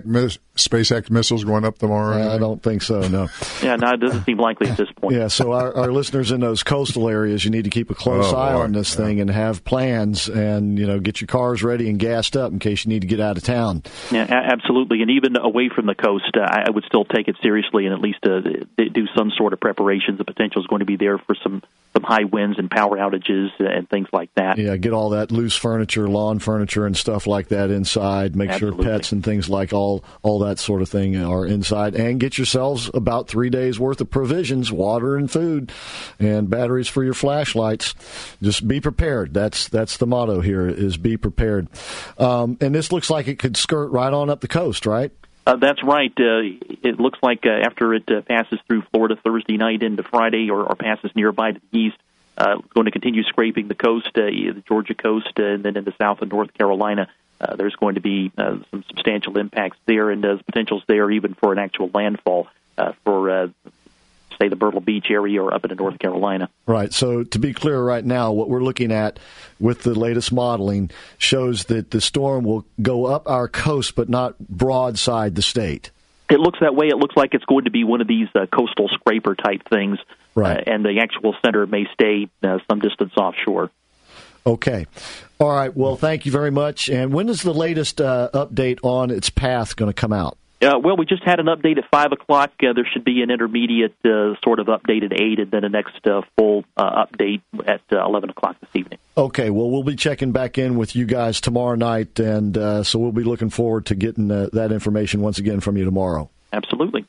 SpaceX missiles going up tomorrow? I don't think so, no. No, it doesn't seem likely at this point. Yeah, so our listeners in those coastal areas, you need to keep a close eye on this thing and have plans and, get your cars ready and gassed up in case you need to get out of town. Yeah, absolutely. And even away from the coast, I would still take it seriously and at least do some sort of preparations. The potential is going to be there for some high winds and power outages and things like that. Yeah, get all that loose furniture, lawn furniture, and stuff like that inside. Make sure pets and things like all that sort of thing are inside. And get yourselves about 3 days' worth of provisions, water and food, and batteries for your flashlights. Just be prepared. That's the motto here, is be prepared. And this looks like it could skirt right on up the coast, right? That's right. It looks like after it passes through Florida Thursday night into Friday or passes nearby to the east, it's going to continue scraping the coast, the Georgia coast, and then into South and North Carolina. There's going to be some substantial impacts there, and there's potentials there even for an actual landfall for, say, the Myrtle Beach area or up into North Carolina. Right. So to be clear right now, what we're looking at with the latest modeling shows that the storm will go up our coast but not broadside the state. It looks that way. It looks like it's going to be one of these coastal scraper-type things, right. And the actual center may stay some distance offshore. Okay. All right. Well, thank you very much. And when is the latest update on its path going to come out? Well, we just had an update at 5 o'clock. There should be an intermediate sort of update at 8, and then a next full update at 11 o'clock this evening. Okay. Well, we'll be checking back in with you guys tomorrow night, and so we'll be looking forward to getting that information once again from you tomorrow. Absolutely.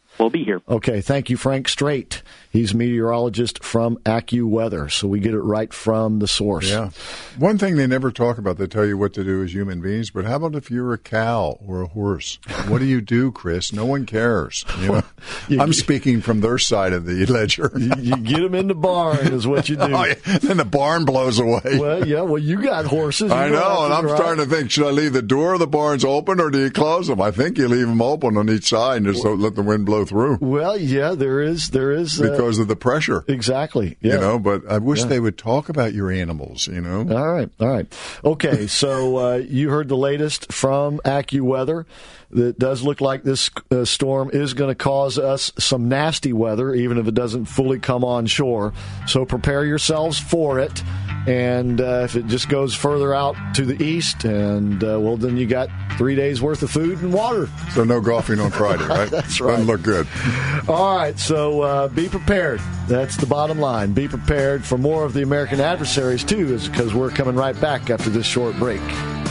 We'll be here. Okay, thank you, Frank Strait. He's meteorologist from AccuWeather, so we get it right from the source. Yeah. One thing they never talk about, they tell you what to do as human beings, but how about if you're a cow or a horse? What do you do, Chris? No one cares. You know? I'm speaking from their side of the ledger. You get them in the barn is what you do. Oh, yeah. Then the barn blows away. Well, you got horses. I know, and I'm starting to think, should I leave the door of the barns open or do you close them? I think you leave them open on each side and just let the wind blow through. Well, yeah, there is because of the pressure. Exactly. Yeah. You know, but I wish they would talk about your animals, you know. All right. Okay, so you heard the latest from AccuWeather. It does look like this storm is going to cause us some nasty weather, even if it doesn't fully come on shore. So prepare yourselves for it. And if it just goes further out to the east, and then you got 3 days worth of food and water. So no golfing on Friday, right? That's right. Doesn't look good. All right, so be prepared. That's the bottom line. Be prepared for more of the American Adversaries, too, because we're coming right back after this short break.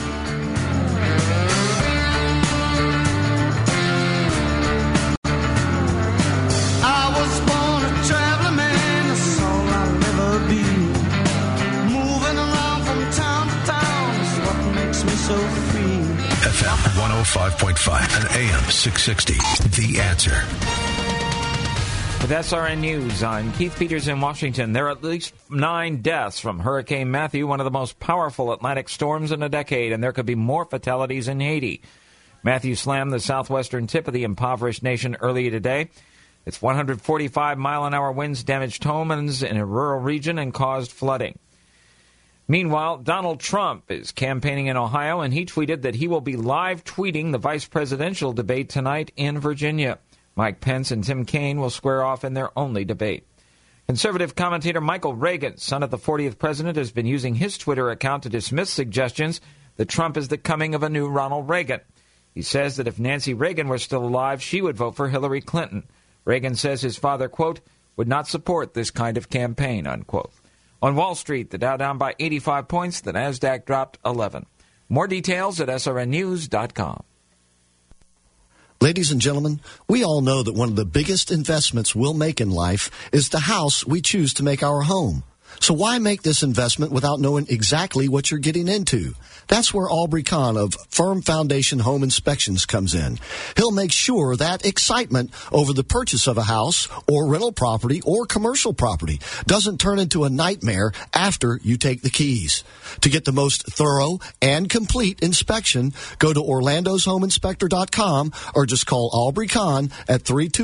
FM 105.5 and AM 660. The Answer. With SRN News, I'm Keith Peters in Washington. There are at least 9 deaths from Hurricane Matthew, one of the most powerful Atlantic storms in a decade, and there could be more fatalities in Haiti. Matthew slammed the southwestern tip of the impoverished nation earlier today. Its 145-mile-an-hour winds damaged homes in a rural region and caused flooding. Meanwhile, Donald Trump is campaigning in Ohio, and he tweeted that he will be live tweeting the vice presidential debate tonight in Virginia. Mike Pence and Tim Kaine will square off in their only debate. Conservative commentator Michael Reagan, son of the 40th president, has been using his Twitter account to dismiss suggestions that Trump is the coming of a new Ronald Reagan. He says that if Nancy Reagan were still alive, she would vote for Hillary Clinton. Reagan says his father, quote, would not support this kind of campaign, unquote. On Wall Street, the Dow down by 85 points, the Nasdaq dropped 11. More details at srnnews.com. Ladies and gentlemen, we all know that one of the biggest investments we'll make in life is the house we choose to make our home. So why make this investment without knowing exactly what you're getting into? That's where Aubrey Kahn of Firm Foundation Home Inspections comes in. He'll make sure that excitement over the purchase of a house or rental property or commercial property doesn't turn into a nightmare after you take the keys. To get the most thorough and complete inspection, go to orlandoshomeinspector.com or just call Aubrey Kahn at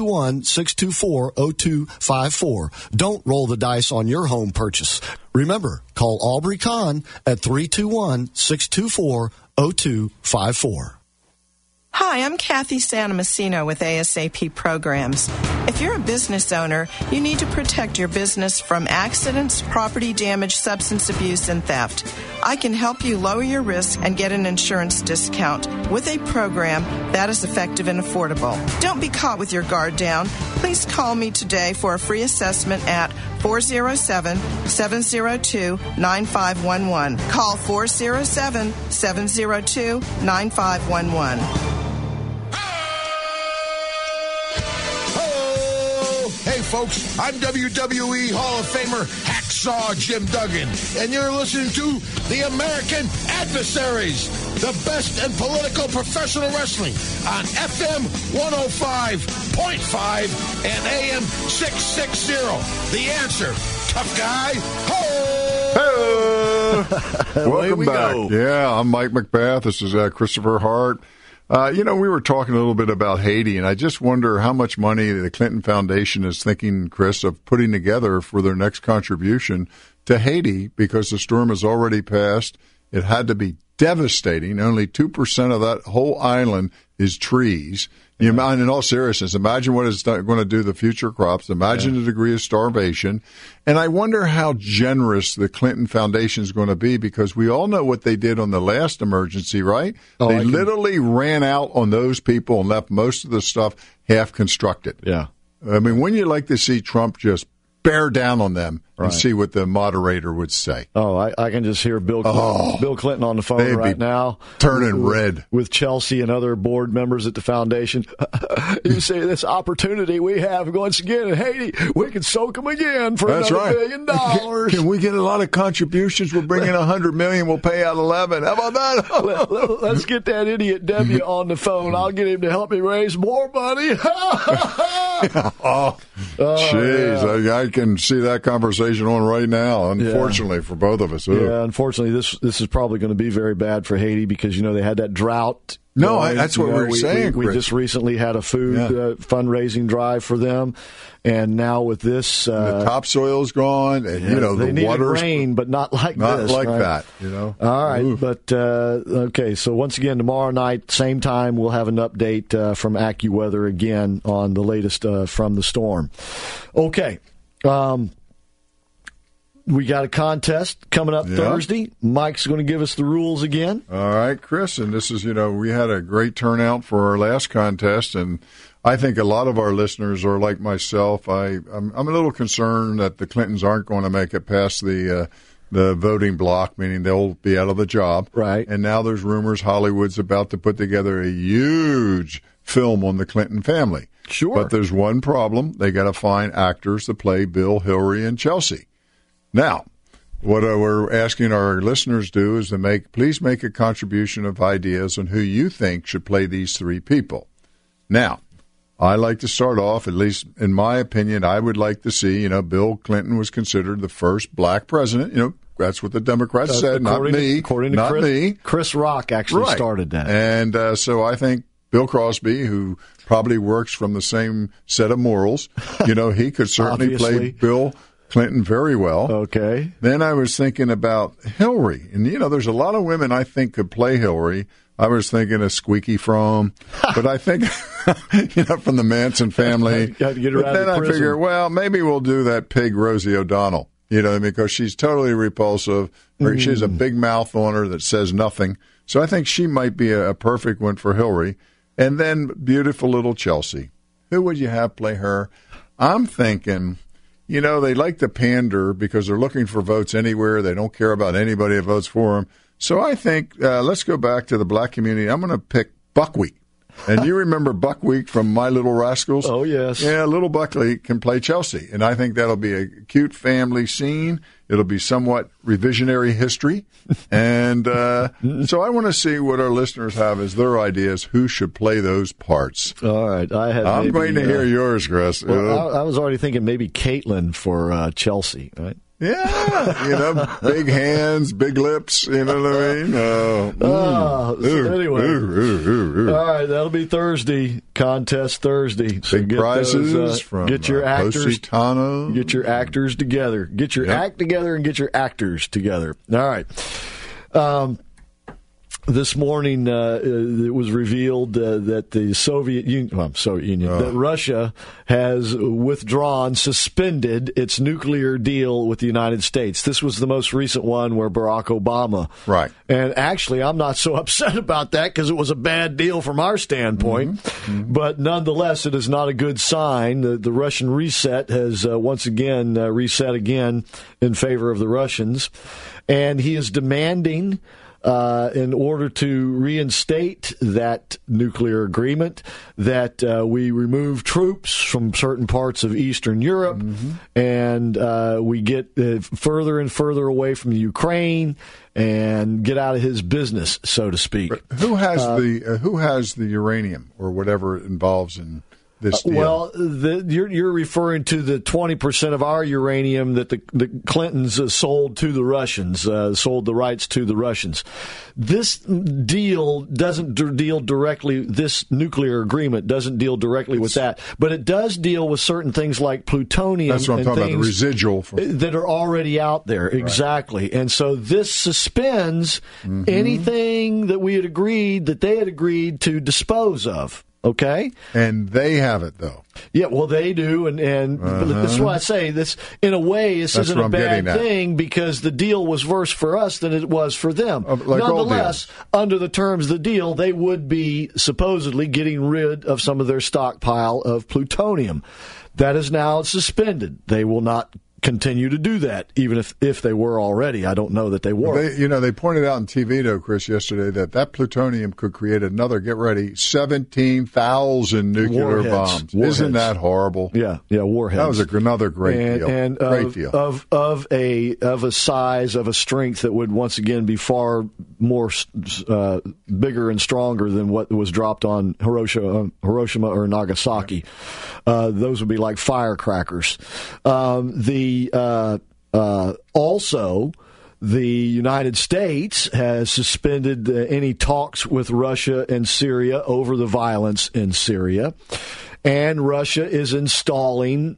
321-624-0254. Don't roll the dice on your home purchase. Remember, call Aubrey Kahn at 321-624-0254. Hi, I'm Kathy Santomassino with ASAP Programs. If you're a business owner, you need to protect your business from accidents, property damage, substance abuse, and theft. I can help you lower your risk and get an insurance discount with a program that is effective and affordable. Don't be caught with your guard down. Please call me today for a free assessment at 407-702-9511. Call 407-702-9511. Hey, folks, I'm WWE Hall of Famer Hacksaw Jim Duggan, and you're listening to The American Adversaries, the best in political professional wrestling on FM 105.5 and AM 660. The Answer. Tough guy. Ho! Welcome back. Go. Yeah, I'm Mike McBath. This is Christopher Hart. We were talking a little bit about Haiti, and I just wonder how much money the Clinton Foundation is thinking, Chris, of putting together for their next contribution to Haiti, because the storm has already passed. It had to be devastating. Only 2% of that whole island is trees. In all seriousness, imagine what it's going to do to the future crops. Imagine the degree of starvation. And I wonder how generous the Clinton Foundation is going to be, because we all know what they did on the last emergency, right? They literally ran out on those people and left most of the stuff half constructed. Yeah. I mean, wouldn't you like to see Trump just bear down on them Right. and see what the moderator would say. Oh, I can just hear Bill Clinton on the phone right now. Turning red. With Chelsea and other board members at the foundation. You see this opportunity we have once again in Haiti. We can soak them again for That's another right. $1 billion. Can we get a lot of contributions? We're bringing $100 million. We'll pay out 11. How about that? Let's get that idiot W on the phone. I'll get him to help me raise more money. Jeez, I can see that conversation on right now, unfortunately, for both of us. Yeah, unfortunately, this is probably going to be very bad for Haiti because, they had that drought. No, that's what we were saying, We Chris. just recently had a food fundraising drive for them, and now with this... the topsoil's gone, and, they the needed water's... rain, but not like this. Not like right? that, All right, Oof. but, okay, so once again, tomorrow night, same time, we'll have an update from AccuWeather again on the latest from the storm. Okay, we got a contest coming up Thursday. Mike's going to give us the rules again. All right, Chris, and this is, we had a great turnout for our last contest, and I think a lot of our listeners are like myself. I'm a little concerned that the Clintons aren't going to make it past the voting block, meaning they'll be out of the job. Right. And now there's rumors Hollywood's about to put together a huge film on the Clinton family. Sure. But there's one problem. They got to find actors to play Bill, Hillary, and Chelsea. Now, what we're asking our listeners to do is please make a contribution of ideas on who you think should play these three people. Now, I like to start off, at least in my opinion, I would like to see, Bill Clinton was considered the first black president. That's what the Democrats said, not me. According to not Chris, me. Chris Rock actually started that. And so I think Bill Crosby, who probably works from the same set of morals, he could certainly play Bill Clinton very well. Okay. Then I was thinking about Hillary. And, there's a lot of women I think could play Hillary. I was thinking of Squeaky Fromm. But I think, from the Manson family. Got to get her but out then of I prison. figure, well, maybe we'll do that pig Rosie O'Donnell. Because she's totally repulsive. She has a big mouth on her that says nothing. So I think she might be a perfect one for Hillary. And then beautiful little Chelsea. Who would you have play her? I'm thinking... they like to pander because they're looking for votes anywhere. They don't care about anybody that votes for them. So I think let's go back to the black community. I'm going to pick Buckwheat. And you remember Buckwheat from My Little Rascals? Oh, yes. Yeah, little Buckwheat can play Chelsea. And I think that'll be a cute family scene. It'll be somewhat revisionary history. And so I want to see what our listeners have as their ideas who should play those parts. All right. I'm waiting to hear yours, Chris. Well, I was already thinking maybe Caitlin for Chelsea, right? Yeah, big hands, big lips, you know what I mean? Anyway, all right, that'll be Thursday, contest Thursday. So big prizes from get your actors, Positano. Get your actors together. Get your act together and get your actors together. All right. This morning, it was revealed that the Soviet Union, that Russia has suspended its nuclear deal with the United States. This was the most recent one where Barack Obama. Right. And actually, I'm not so upset about that because it was a bad deal from our standpoint. Mm-hmm. But nonetheless, it is not a good sign. The Russian reset has once again reset again in favor of the Russians. And he is demanding... in order to reinstate that nuclear agreement, that we remove troops from certain parts of Eastern Europe, and we get further and further away from the Ukraine and get out of his business, so to speak. Who has the uranium or whatever it involves in this deal? Well, you're referring to the 20% of our uranium that the Clintons sold to the Russians, sold the rights to the Russians. This deal doesn't deal directly, this nuclear agreement doesn't deal directly with that, but it does deal with certain things like plutonium. That's what I'm talking about, the residual. That are already out there, exactly. And so this suspends anything that we had agreed, that they had agreed to dispose of. Okay, and they have it though. Yeah, well, they do, and this is why I say this. In a way, this isn't a bad thing because the deal was worse for us than it was for them. Nonetheless, under the terms of the deal, they would be supposedly getting rid of some of their stockpile of plutonium. That is now suspended. They will not continue to do that, even if they were already. I don't know that they were. They pointed out on TV, though, Chris, yesterday that plutonium could create another, get ready, 17,000 nuclear bombs. Isn't that horrible? Yeah, warheads. That was another great deal. And great deal. Of a size, of a strength that would once again be far more bigger and stronger than what was dropped on Hiroshima or Nagasaki. Those would be like firecrackers. Also, the United States has suspended any talks with Russia and Syria over the violence in Syria, and Russia is installing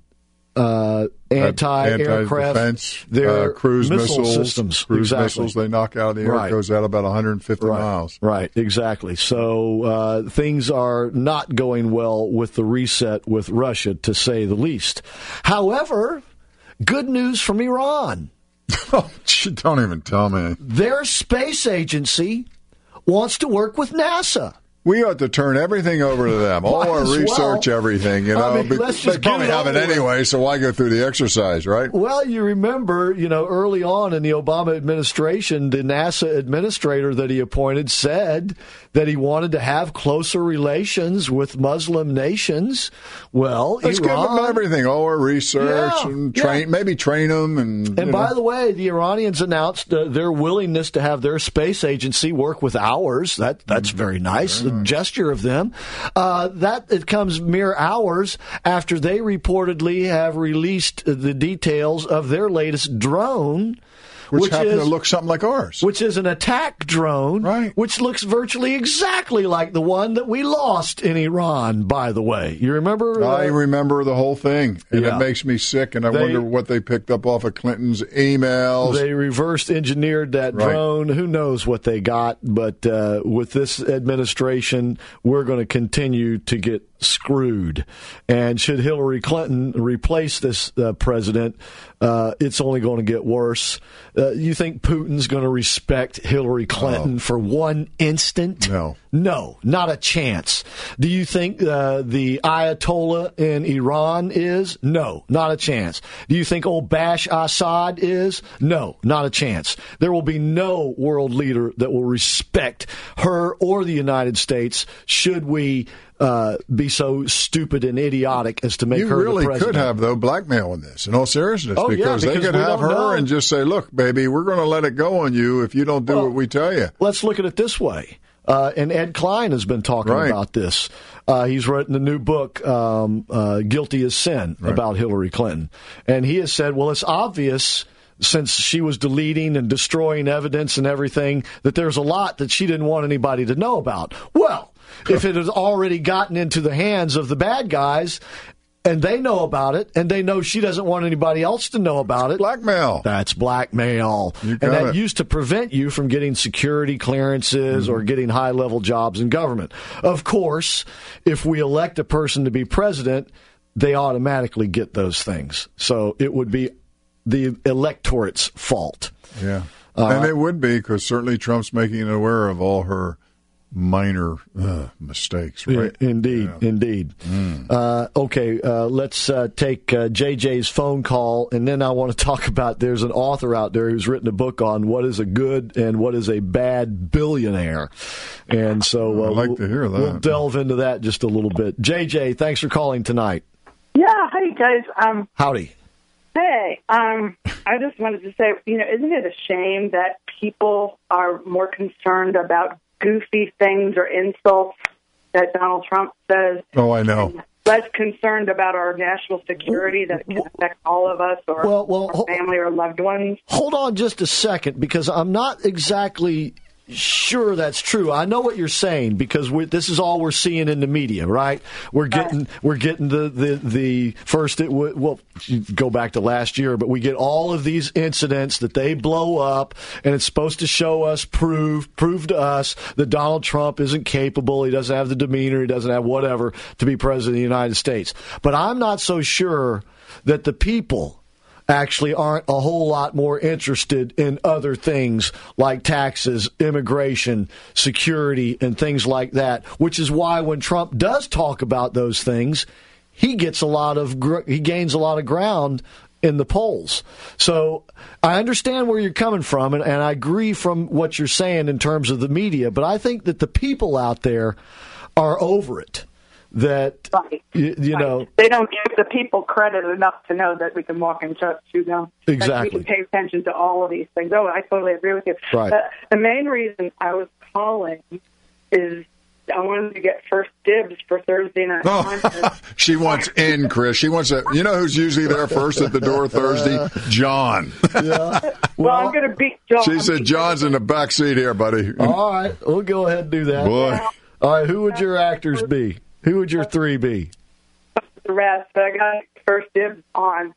anti-aircraft defense, their cruise missile missiles, systems. Cruise Exactly. missiles they knock out of the air. It goes out about 150 miles. Right, exactly. So things are not going well with the reset with Russia, to say the least. However, good news from Iran. Oh, don't even tell me. Their space agency wants to work with NASA. We ought to turn everything over to them. All our research, everything, let's just they probably have it anyway, so why go through the exercise, right? Well, you remember, early on in the Obama administration, the NASA administrator that he appointed said that he wanted to have closer relations with Muslim nations. Well, let's Iran, give them everything, all our research, and maybe train them. And by the way, the Iranians announced their willingness to have their space agency work with ours. That's very nice. Gesture of them. It comes mere hours after they reportedly have released the details of their latest drone, which happens to look something like ours. Which is an attack drone, which looks virtually exactly like the one that we lost in Iran, by the way. You remember? I remember the whole thing, and it makes me sick, and I wonder what they picked up off of Clinton's emails. They reverse engineered that drone. Who knows what they got, but with this administration, we're going to continue to get screwed. And should Hillary Clinton replace this president, it's only going to get worse. You think Putin's going to respect Hillary Clinton for one instant? No, not a chance. Do you think the Ayatollah in Iran is? No, not a chance. Do you think old Bashar Assad is? No, not a chance. There will be no world leader that will respect her or the United States should we be so stupid and idiotic as to make her the president. You really could have, though, blackmail in this, in all seriousness, because they could have her and just say, look, baby, we're going to let it go on you if you don't do what we tell you. Let's look at it this way. And Ed Klein has been talking about this. He's written a new book, Guilty as Sin, about Hillary Clinton. And he has said, well, it's obvious, since she was deleting and destroying evidence and everything, that there's a lot that she didn't want anybody to know about. Well, if it has already gotten into the hands of the bad guys, and they know about it, and they know she doesn't want anybody else to know about it. Blackmail. That's blackmail. And that used to prevent you from getting security clearances or getting high-level jobs in government. Of course, if we elect a person to be president, they automatically get those things. So it would be the electorate's fault. Yeah. And it would be, because certainly Trump's making it aware of all her minor mistakes, right? Indeed. Okay, let's take JJ's phone call, and then I want to talk about, there's an author out there who's written a book on what is a good and what is a bad billionaire. And so I'd like to hear that. We'll delve into that just a little bit. JJ, thanks for calling tonight. Yeah, hi guys. Howdy. Hey, I just wanted to say, isn't it a shame that people are more concerned about goofy things or insults that Donald Trump says? Oh, I know. Less concerned about our national security that can affect all of us or our family or loved ones? Hold on just a second, because I'm not exactly sure that's true. I know what you're saying, because this is all we're seeing in the media, right? We're getting the first. Well, go back to last year, but we get all of these incidents that they blow up, and it's supposed to show us, prove to us that Donald Trump isn't capable. He doesn't have the demeanor. He doesn't have whatever to be president of the United States. But I'm not so sure that the people actually aren't a whole lot more interested in other things like taxes, immigration, security, and things like that, which is why when Trump does talk about those things, he gains a lot of ground in the polls. So I understand where you're coming from, and I agree from what you're saying in terms of the media, but I think that the people out there are over it. That, you know... They don't give the people credit enough to know that we can walk in church, you know? Exactly. That we can pay attention to all of these things. Oh, I totally agree with you. Right. The main reason I was calling is I wanted to get first dibs for Thursday night. Oh, she wants in, Chris. She wants you know who's usually there first at the door Thursday? John. Yeah. Well, I'm going to beat John. She said, John's in the back seat here, buddy. All right. We'll go ahead and do that. Boy. All right. Who would your actors be? Who would your three be? The rest, but I got first dibs on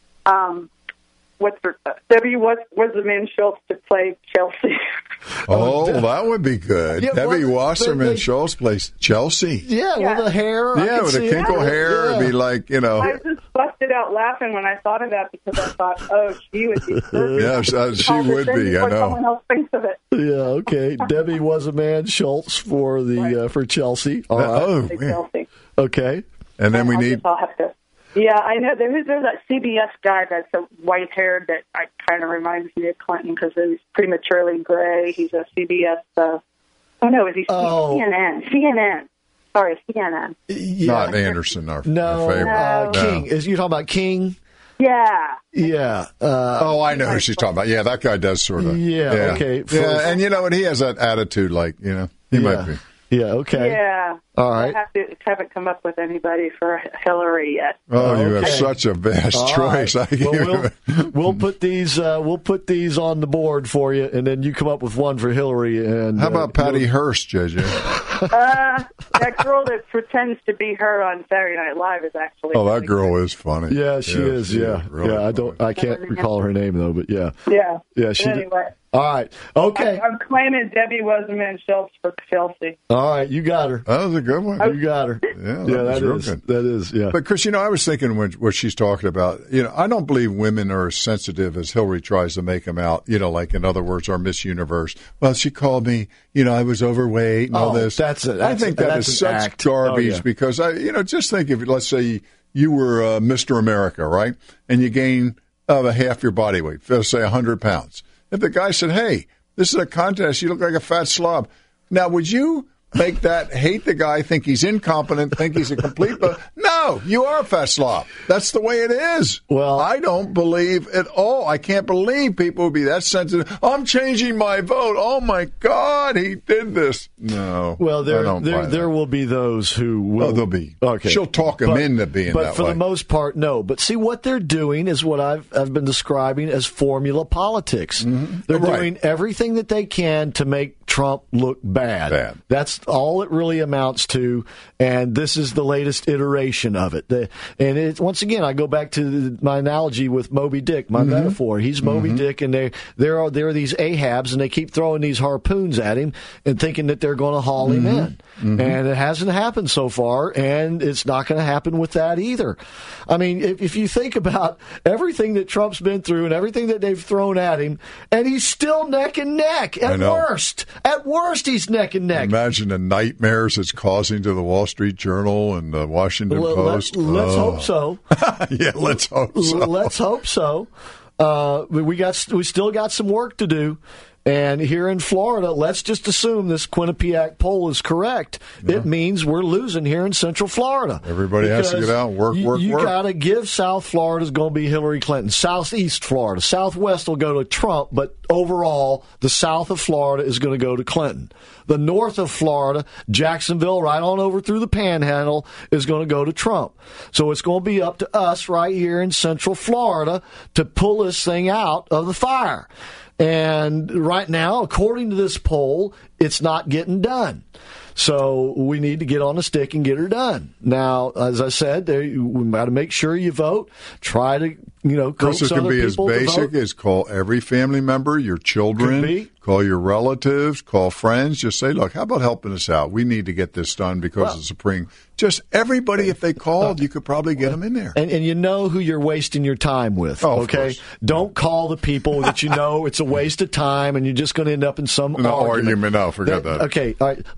Debbie Wasserman Schultz to play Chelsea. Oh, that would be good. Yeah, Debbie Wasserman Schultz plays Chelsea. Yeah, with the hair. Yeah, with the kinkle hair. It'd be like, you know. I just busted out laughing when I thought of that because I thought, oh, she would be perfect. Yeah, she would be. I know. Someone else thinks of it. Yeah, okay. Debbie Wasserman Schultz for the for Chelsea. All right. Oh, Chelsea. Okay. And then we need. I'll have to. Yeah, I know. There's that CBS guy that's a white-haired that kind of reminds me of Clinton because he's prematurely gray. He's a CBS. CNN? CNN. Sorry, CNN. Yeah. Not Anderson, our favorite. No. King. Is you talking about King? Yeah. Yeah. I know who she's talking about. Yeah, that guy does sort of. Yeah. Okay. Yeah, and you know, and he has that attitude, like, you know, he might be. Yeah. Okay. Yeah. All right. I haven't come up with anybody for Hillary yet. Oh, you have such a vast choice. Right. Well, we'll put these on the board for you, and then you come up with one for Hillary. And how about Patty Hearst, JJ? That girl that pretends to be her on Saturday Night Live is actually. Oh, that girl is funny. Yeah, she is. Yeah, really I can't recall her name though, but yeah. Yeah. Yeah. She. Anyway. All right. Okay. I'm claiming Debbie Wasserman Schultz for Chelsea. All right, you got her. That was a good one. You got her. Yeah, that is. Yeah. But Chris, you know, I was thinking what she's talking about. You know, I don't believe women are as sensitive as Hillary tries to make them out. You know, like in other words, our Miss Universe. Well, she called me. You know, I was overweight and all this. I think that is such garbage because just think if let's say you were Mr. America, right, and you gain half your body weight, let's say 100 pounds. If the guy said, "Hey, this is a contest. You look like a fat slob." Now, would you make that hate the guy, think he's incompetent, think he's a complete... No, you are a fat slob. That's the way it is. Well, I don't believe at all. I can't believe people would be that sensitive. I'm changing my vote. Oh, my God, he did this. No. Well, there will be those who will... Oh, there'll be. Okay. She'll talk him into being that way. But for the most part, no. But see, what they're doing is what I've been describing as formula politics. Mm-hmm. They're doing everything that they can to make Trump look bad. That's all it really amounts to, and this is the latest iteration of it. Once again, I go back to my analogy with Moby Dick, my metaphor. He's Moby Dick, and there are these Ahabs, and they keep throwing these harpoons at him and thinking that they're going to haul him in. Mm-hmm. And it hasn't happened so far, and it's not going to happen with that either. I mean, if you think about everything that Trump's been through and everything that they've thrown at him, and he's still neck and neck at worst. At worst, he's neck and neck. Imagine the nightmares it's causing to the Wall Street Journal and the Washington Post. Let's hope so. Yeah, let's hope so. Let's hope so. We still got some work to do. And here in Florida, let's just assume this Quinnipiac poll is correct. Yeah. It means we're losing here in Central Florida. Everybody has to get out and work. You got to give South Florida is going to be Hillary Clinton. Southeast Florida. Southwest will go to Trump, but overall, the south of Florida is going to go to Clinton. The north of Florida, Jacksonville, right on over through the Panhandle, is going to go to Trump. So it's going to be up to us right here in Central Florida to pull this thing out of the fire. And right now, according to this poll, it's not getting done. So we need to get on the stick and get her done. Now, as I said, we got to make sure you vote. Try to, coax it can be as basic as call every family member, your children, call your relatives, call friends. Just say, look, how about helping us out? We need to get this done because of the Supreme. Just everybody, if they called, you could probably get them in there. And you know who you're wasting your time with, okay? Don't call the people that you know it's a waste of time and you're just going to end up in some argument. No, forget that. Okay, all right. Let's spin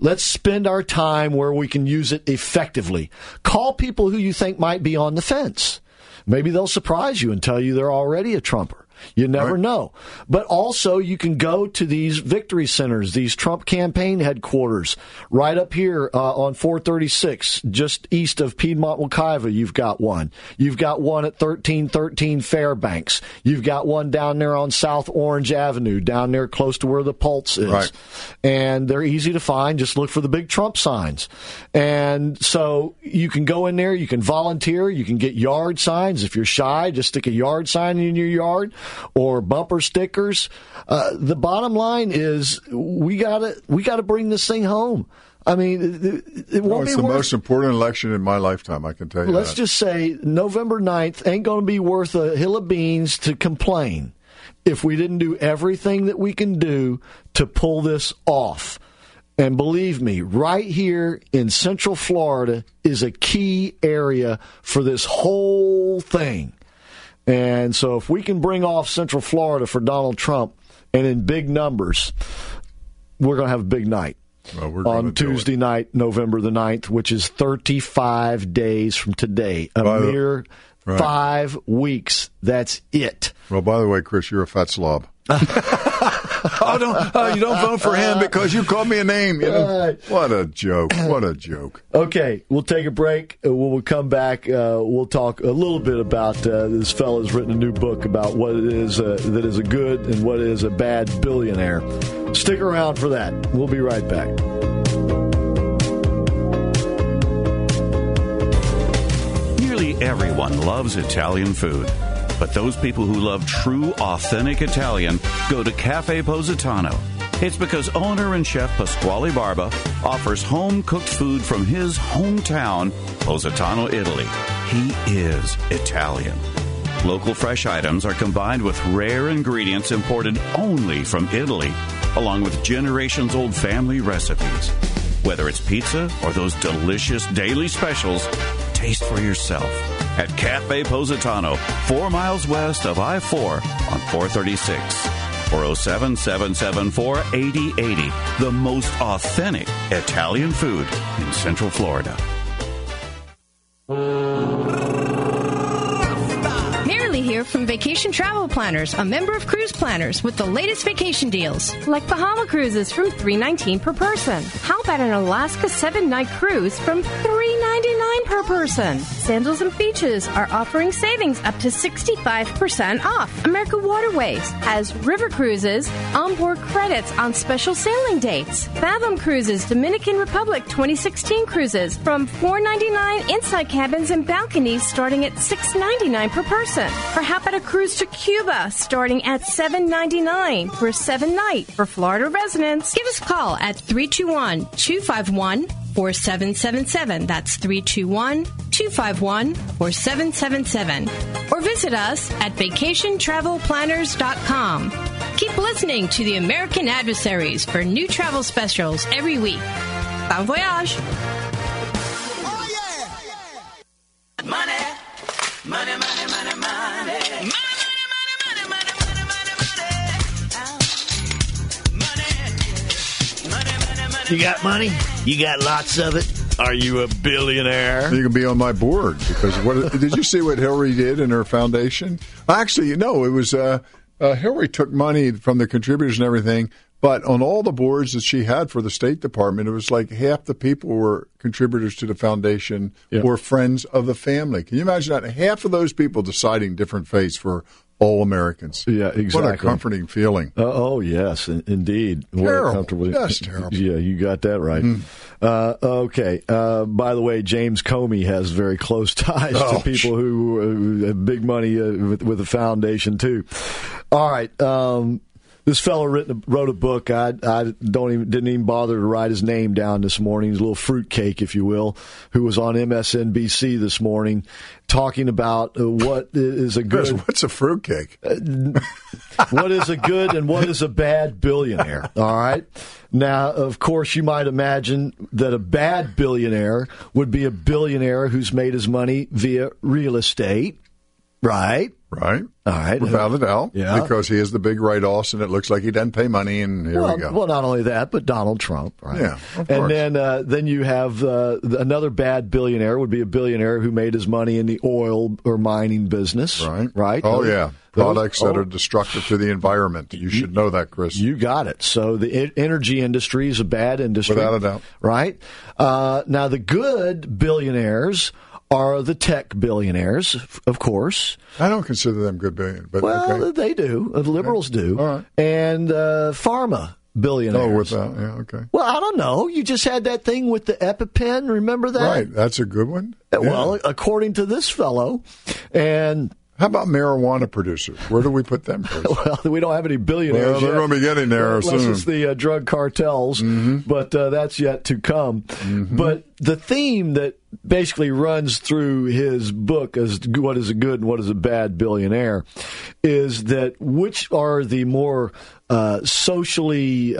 spend our time where we can use it effectively. Call people who you think might be on the fence. Maybe they'll surprise you and tell you they're already a Trumper. You never know. But also, you can go to these victory centers, these Trump campaign headquarters, right up here on 436, just east of Piedmont Wekiva. You've got one. You've got one at 1313 Fairbanks. You've got one down there on South Orange Avenue, down there close to where the Pulse is. Right. And they're easy to find. Just look for the big Trump signs. And so you can go in there. You can volunteer. You can get yard signs. If you're shy, just stick a yard sign in your yard. Or bumper stickers. The bottom line is we gotta bring this thing home. I mean, it won't be the most important election in my lifetime, I can tell you. Let's just say November 9th ain't going to be worth a hill of beans to complain if we didn't do everything that we can do to pull this off. And believe me, right here in Central Florida is a key area for this whole thing. And so if we can bring off Central Florida for Donald Trump and in big numbers, we're going to have a big night on Tuesday night, November the 9th, which is 35 days from today. A mere 5 weeks. That's it. Well, by the way, Chris, you're a fat slob. You don't vote for him because you called me a name. You know? What a joke. What a joke. Okay, we'll take a break. When we come back, we'll talk a little bit about this fella's written a new book about what it is that is a good and what is a bad billionaire. Stick around for that. We'll be right back. Nearly everyone loves Italian food. But those people who love true, authentic Italian go to Cafe Positano. It's because owner and chef Pasquale Barba offers home-cooked food from his hometown, Positano, Italy. He is Italian. Local fresh items are combined with rare ingredients imported only from Italy, along with generations-old family recipes. Whether it's pizza or those delicious daily specials, taste for yourself at Cafe Positano, 4 miles west of I-4 on 436. 407-774-8080. The most authentic Italian food in Central Florida. Here from Vacation Travel Planners, a member of Cruise Planners with the latest vacation deals. Like Bahama Cruises from $319 per person. How about an Alaska 7-night cruise from $399 per person? Sandals and Beaches are offering savings up to 65% off. American Waterways has river cruises, onboard credits on special sailing dates. Fathom Cruises Dominican Republic 2016 cruises from $499 inside cabins and balconies starting at $699 per person. Or how about a cruise to Cuba starting at $799 for a 7-night for Florida residents? Give us a call at 321-251-4777. That's 321-251-4777. Or visit us at vacationtravelplanners.com. Keep listening to the American Adversaries for new travel specials every week. Bon voyage! Oh, yeah! Money, money, money, money, money. You got money? You got lots of it? Are you a billionaire? You can be on my board because did you see what Hillary did in her foundation? Actually, no, it was Hillary took money from the contributors and everything, but on all the boards that she had for the State Department, it was like half the people were contributors to the foundation or friends of the family. Can you imagine that? Half of those people deciding different fates for all Americans. Yeah, exactly. What a comforting feeling. Oh, yes, indeed. Terrible. Yes, terrible. Yeah, you got that right. Okay. By the way, James Comey has very close ties to people who have big money with the foundation, too. All right. This fellow wrote a book. I didn't even bother to write his name down this morning. He's a little fruitcake, if you will, who was on MSNBC this morning talking about what is a good... What's a fruitcake? What is a good and what is a bad billionaire, all right? Now, of course, you might imagine that a bad billionaire would be a billionaire who's made his money via real estate, right? Right. All right. Without a doubt. Yeah. Because he has the big write-offs, and it looks like he doesn't pay money, and here we go. Well, not only that, but Donald Trump. Right? Yeah, of and course. then you have another bad billionaire would be a billionaire who made his money in the oil or mining business. Right. Oh, yeah. Products that are destructive to the environment. You should know that, Chris. You got it. So the energy industry is a bad industry. Without a doubt. Right? Now, the good billionaires are the tech billionaires, of course. I don't consider them good billionaires. But well, okay. They do. The liberals do. All right. And pharma billionaires. Oh, okay. Well, I don't know. You just had that thing with the EpiPen. Remember that? Right. That's a good one. Well, according to this fellow. And how about marijuana producers? Where do we put them first? Well, we don't have any billionaires Well, they're yet. going to be getting there Unless soon. it's the drug cartels, but that's yet to come. But the theme that basically runs through his book as what is a good and what is a bad billionaire is that which are the more socially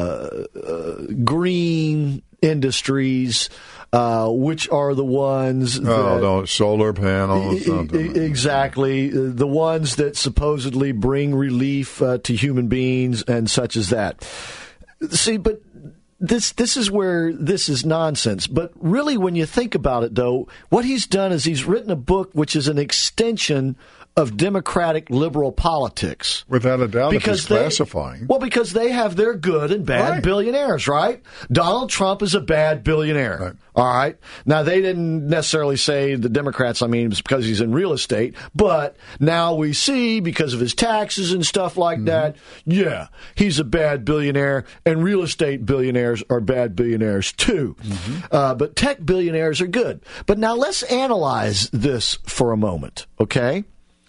green industries, which are the ones that... solar panels. Exactly. The ones that supposedly bring relief to human beings and such as that. See, but this is where this is nonsense. But really, when you think about it, though, what he's done is he's written a book which is an extension of democratic liberal politics. Without a doubt, because classifying. Well, because they have their good and bad billionaires, right? Donald Trump is a bad billionaire. Right. All right. Now, they didn't necessarily say, the Democrats, it's because he's in real estate. But now we see, because of his taxes and stuff like that, yeah, he's a bad billionaire. And real estate billionaires are bad billionaires, too. But tech billionaires are good. But now let's analyze this for a moment, okay?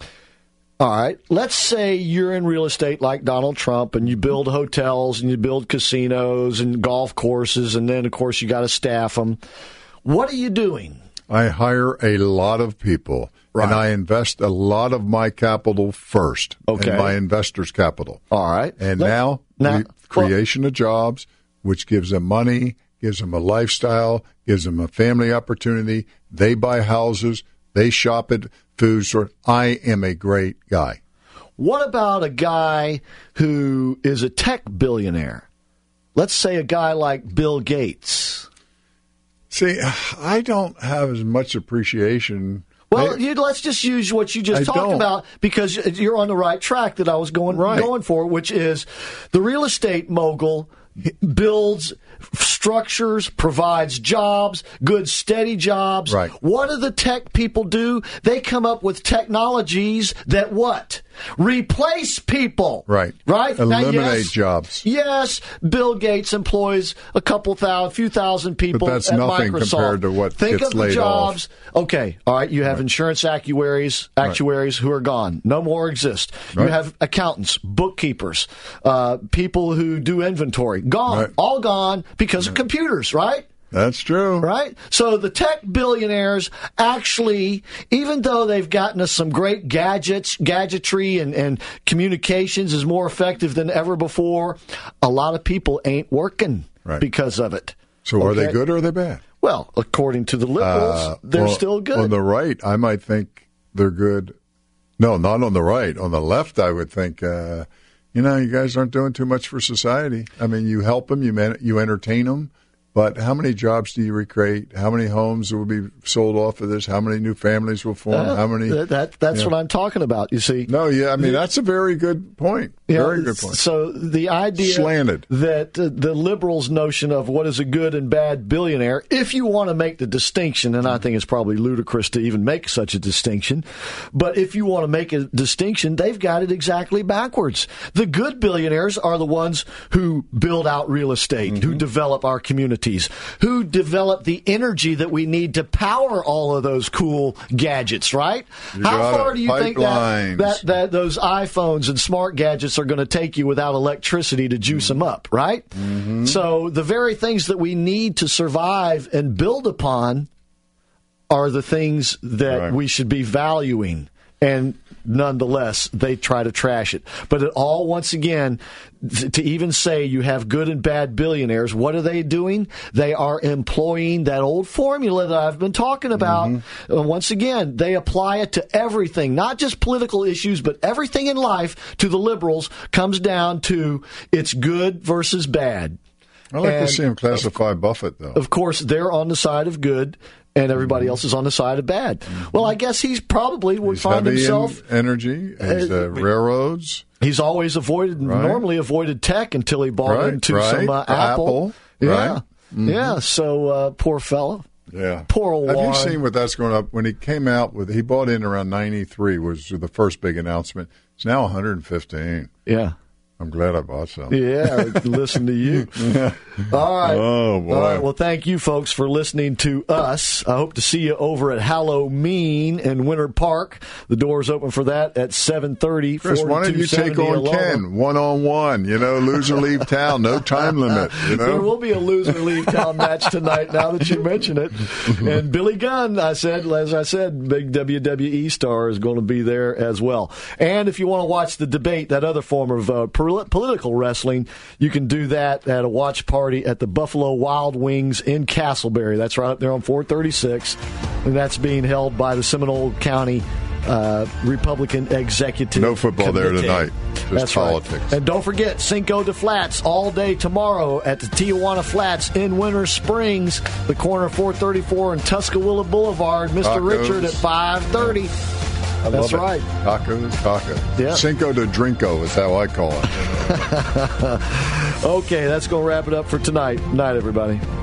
All right, let's say you're in real estate like Donald Trump and you build hotels and you build casinos and golf courses, and then, of course, you got to staff them. What are you doing? I hire a lot of people, and I invest a lot of my capital first, and my investors' capital. All right. And now creation of jobs, which gives them money, gives them a lifestyle, gives them a family opportunity. They buy houses. They shop at food store. I am a great guy. What about a guy who is a tech billionaire? Let's say a guy like Bill Gates. See, I don't have as much appreciation. Well, let's just use what you just talked about, because you're on the right track that I was going for, which is the real estate mogul builds structures, provides jobs, good steady jobs. Right. What do the tech people do? They come up with technologies that what? Replace people. Right. Right? Eliminate jobs. Yes, Bill Gates employs a few thousand people. But that's at nothing Microsoft. compared to what Think gets of laid the jobs. off. Okay. All right. You have insurance actuaries who are gone. No more exist. Right. You have accountants, bookkeepers, people who do inventory. Gone. Right. All gone because of computers, right? That's true. Right? So the tech billionaires actually, even though they've gotten us some great gadgetry and communications is more effective than ever before, a lot of people ain't working because of it. So are they good or are they bad? Well, according to the liberals, they're still good. On the right, I might think they're good. No, not on the right. On the left, I would think, you guys aren't doing too much for society. I mean, you help them, you entertain them. But how many jobs do you recreate? How many homes will be sold off of this? How many new families will form? How many? That's what I'm talking about, you see. No, that's a very good point. Very good point. So the idea slanted that the liberals' notion of what is a good and bad billionaire, if you want to make the distinction, and I think it's probably ludicrous to even make such a distinction, but if you want to make a distinction, they've got it exactly backwards. The good billionaires are the ones who build out real estate, who develop our communities, who develop the energy that we need to power all of those cool gadgets, right? How far do you think that those iPhones and smart gadgets are going to take you without electricity to juice them up, right? So the very things that we need to survive and build upon are the things that we should be valuing. And nonetheless, they try to trash it. But it all, once again, to even say you have good and bad billionaires, what are they doing? They are employing that old formula that I've been talking about. Once again, they apply it to everything, not just political issues, but everything in life. To the liberals comes down to it's good versus bad. I like to see him classify Buffett, though. Of course, they're on the side of good, and everybody else is on the side of bad. Well, I guess he's probably would find himself in energy, railroads. He's always normally avoided tech until he bought into some Apple. Yeah, yeah. So poor fellow. Yeah, poor old Warren. Have you seen what that's going up? When he came out with, he bought in around 93 was the first big announcement. It's now 115. Yeah. I'm glad I bought some. Yeah, listen to you. All right. Oh, boy. All right. Well, thank you, folks, for listening to us. I hope to see you over at Halloween in Winter Park. The door's open for that at 7:30. Chris, why don't you take on Ken one-on-one? Loser leave town, no time limit. There will be a loser leave town match tonight now that you mention it. And Billy Gunn, as I said, big WWE star, is going to be there as well. And if you want to watch the debate, that other form of political wrestling, you can do that at a watch party at the Buffalo Wild Wings in Castleberry. That's right up there on 436, and that's being held by the Seminole County Republican Executive No football Committee. there tonight, just that's politics. Right. And don't forget Cinco de Flats all day tomorrow at the Tijuana Flats in Winter Springs, the corner of 434 and Tuscaloosa Boulevard. Mr. Tacos. Richard at 5:30. That's right. Tacos. Yeah. Cinco de Drinko is how I call it. Okay, that's going to wrap it up for tonight. Night, everybody.